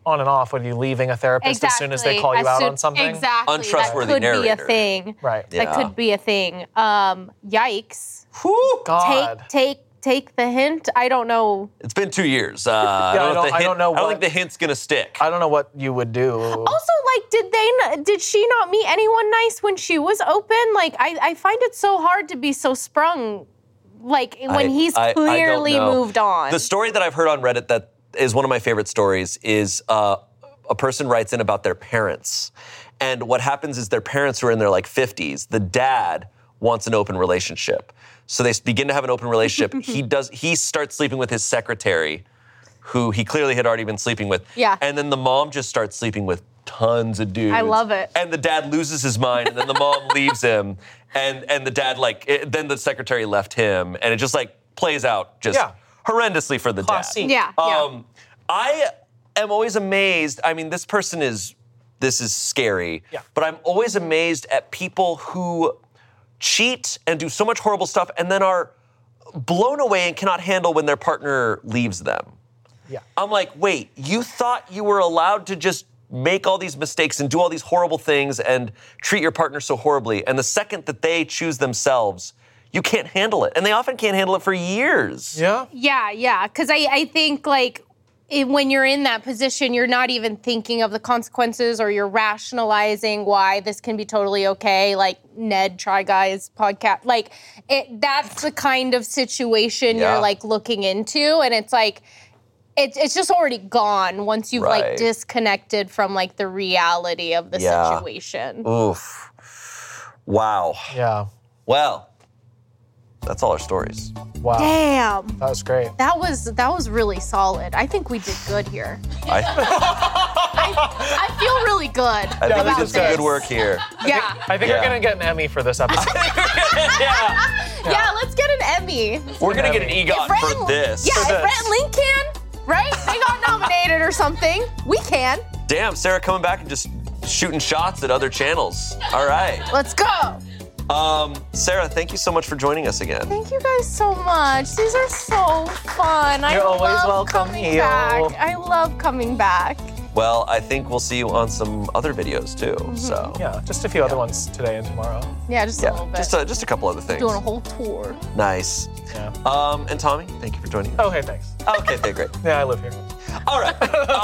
on and off. What are you leaving a therapist as soon as they call you out on something? Exactly. Untrustworthy that could narrator. be a thing. Right. Yeah. That could be a thing. Yikes. Whew, God. Take the hint. I don't know. It's been 2 years. I don't think the hint's gonna stick. I don't know what you would do. Also, like, did she not meet anyone nice when she was open? Like, I find it so hard to be so sprung, like, when he's clearly moved on. The story that I've heard on Reddit that is one of my favorite stories is a person writes in about their parents. And what happens is their parents who are in their, like, 50s, the dad wants an open relationship. So they begin to have an open relationship. He starts sleeping with his secretary, who he clearly had already been sleeping with. Yeah. And then the mom just starts sleeping with tons of dudes. I love it. And the dad loses his mind, and then the mom leaves him, and the dad, then the secretary left him, and it just, like, plays out just horrendously for the Classy. dad. Yeah. I am always amazed. I mean, this is scary, but I'm always amazed at people who cheat and do so much horrible stuff and then are blown away and cannot handle when their partner leaves them. Yeah. I'm like, wait, you thought you were allowed to just make all these mistakes and do all these horrible things and treat your partner so horribly, and the second that they choose themselves, you can't handle it. And they often can't handle it for years. Yeah? Yeah. Because I think, like, when you're in that position, you're not even thinking of the consequences, or you're rationalizing why this can be totally okay. Like Ned Try Guys podcast, like that's the kind of situation you're like looking into, and it's like it's just already gone once you've like disconnected from like the reality of the situation. Oof. Wow. Yeah. Well, that's all our stories. Wow. Damn. That was great. That was really solid. I think we did good here. I feel really good. I think we did some good work here. Yeah. I think we're going to get an Emmy for this episode. Yeah, let's get an Emmy. We're going to get an EGOT for this. Yeah, if Rhett and Link can, right? They got nominated or something. We can. Damn, Sarah coming back and just shooting shots at other channels. All right. Let's go. Sarah, thank you so much for joining us again. Thank you guys so much. These are so fun. You're always love welcome coming here. back. I love coming back. Well, I think we'll see you on some other videos too. So Yeah, just a few other ones today and tomorrow. Yeah, just a little bit. just a couple other things. Doing a whole tour. Nice. Yeah. And Tommy, thank you for joining us. Oh, hey, thanks. Okay, great. Yeah, I live here. All right.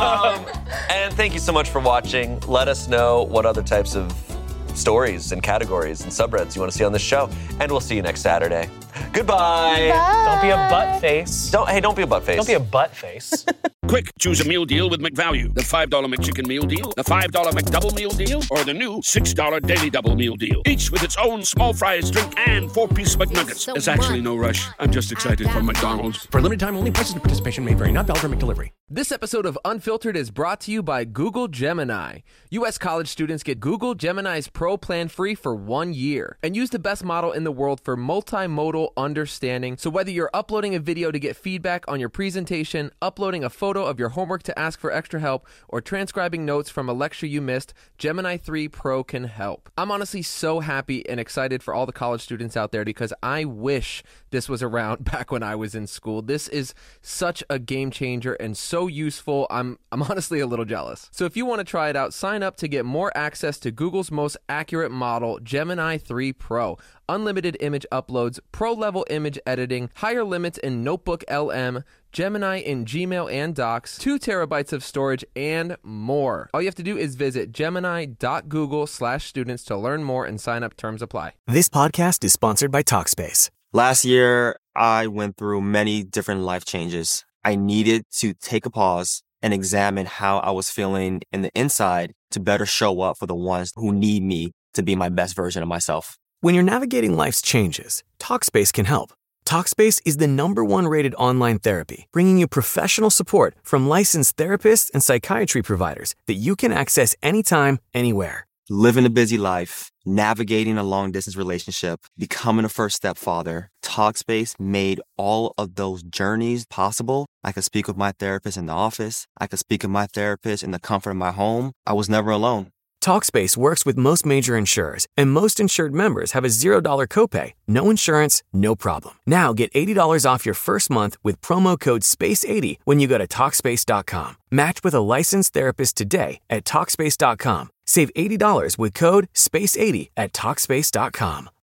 And thank you so much for watching. Let us know what other types of stories and categories and subreddits you want to see on this show. And we'll see you next Saturday. Goodbye. Bye. Don't be a butt face. Don't be a butt face. Don't be a butt face. Quick, choose a meal deal with McValue. The $5 McChicken meal deal, the $5 McDouble meal deal, or the new $6 Daily Double meal deal. Each with its own small fries, drink, and 4-piece McNuggets. There's actually no rush. I'm just excited for McDonald's. For a limited time only, prices and participation may vary. Not valid for McDelivery. This episode of Unfiltered is brought to you by Google Gemini. U.S. college students get Google Gemini's Pro plan free for 1 year and use the best model in the world for multimodal understanding. So whether you're uploading a video to get feedback on your presentation, uploading a photo of your homework to ask for extra help, or transcribing notes from a lecture you missed, Gemini 3 Pro can help. I'm honestly so happy and excited for all the college students out there because I wish this was around back when I was in school. This is such a game changer and so useful. I'm honestly a little jealous. So if you want to try it out, sign up to get more access to Google's most accurate model, Gemini 3 Pro. Unlimited image uploads, pro-level image editing, higher limits in Notebook LM, Gemini in Gmail and Docs, 2 terabytes of storage, and more. All you have to do is visit gemini.google/students to learn more and sign up. Terms apply. This podcast is sponsored by Talkspace. Last year, I went through many different life changes. I needed to take a pause and examine how I was feeling in the inside to better show up for the ones who need me to be my best version of myself. When you're navigating life's changes, Talkspace can help. Talkspace is the #1 rated online therapy, bringing you professional support from licensed therapists and psychiatry providers that you can access anytime, anywhere. Living a busy life, navigating a long-distance relationship, becoming a first-step father, Talkspace made all of those journeys possible. I could speak with my therapist in the office. I could speak with my therapist in the comfort of my home. I was never alone. Talkspace works with most major insurers, and most insured members have a $0 copay, no insurance, no problem. Now get $80 off your first month with promo code SPACE80 when you go to Talkspace.com. Match with a licensed therapist today at Talkspace.com. Save $80 with code SPACE80 at Talkspace.com.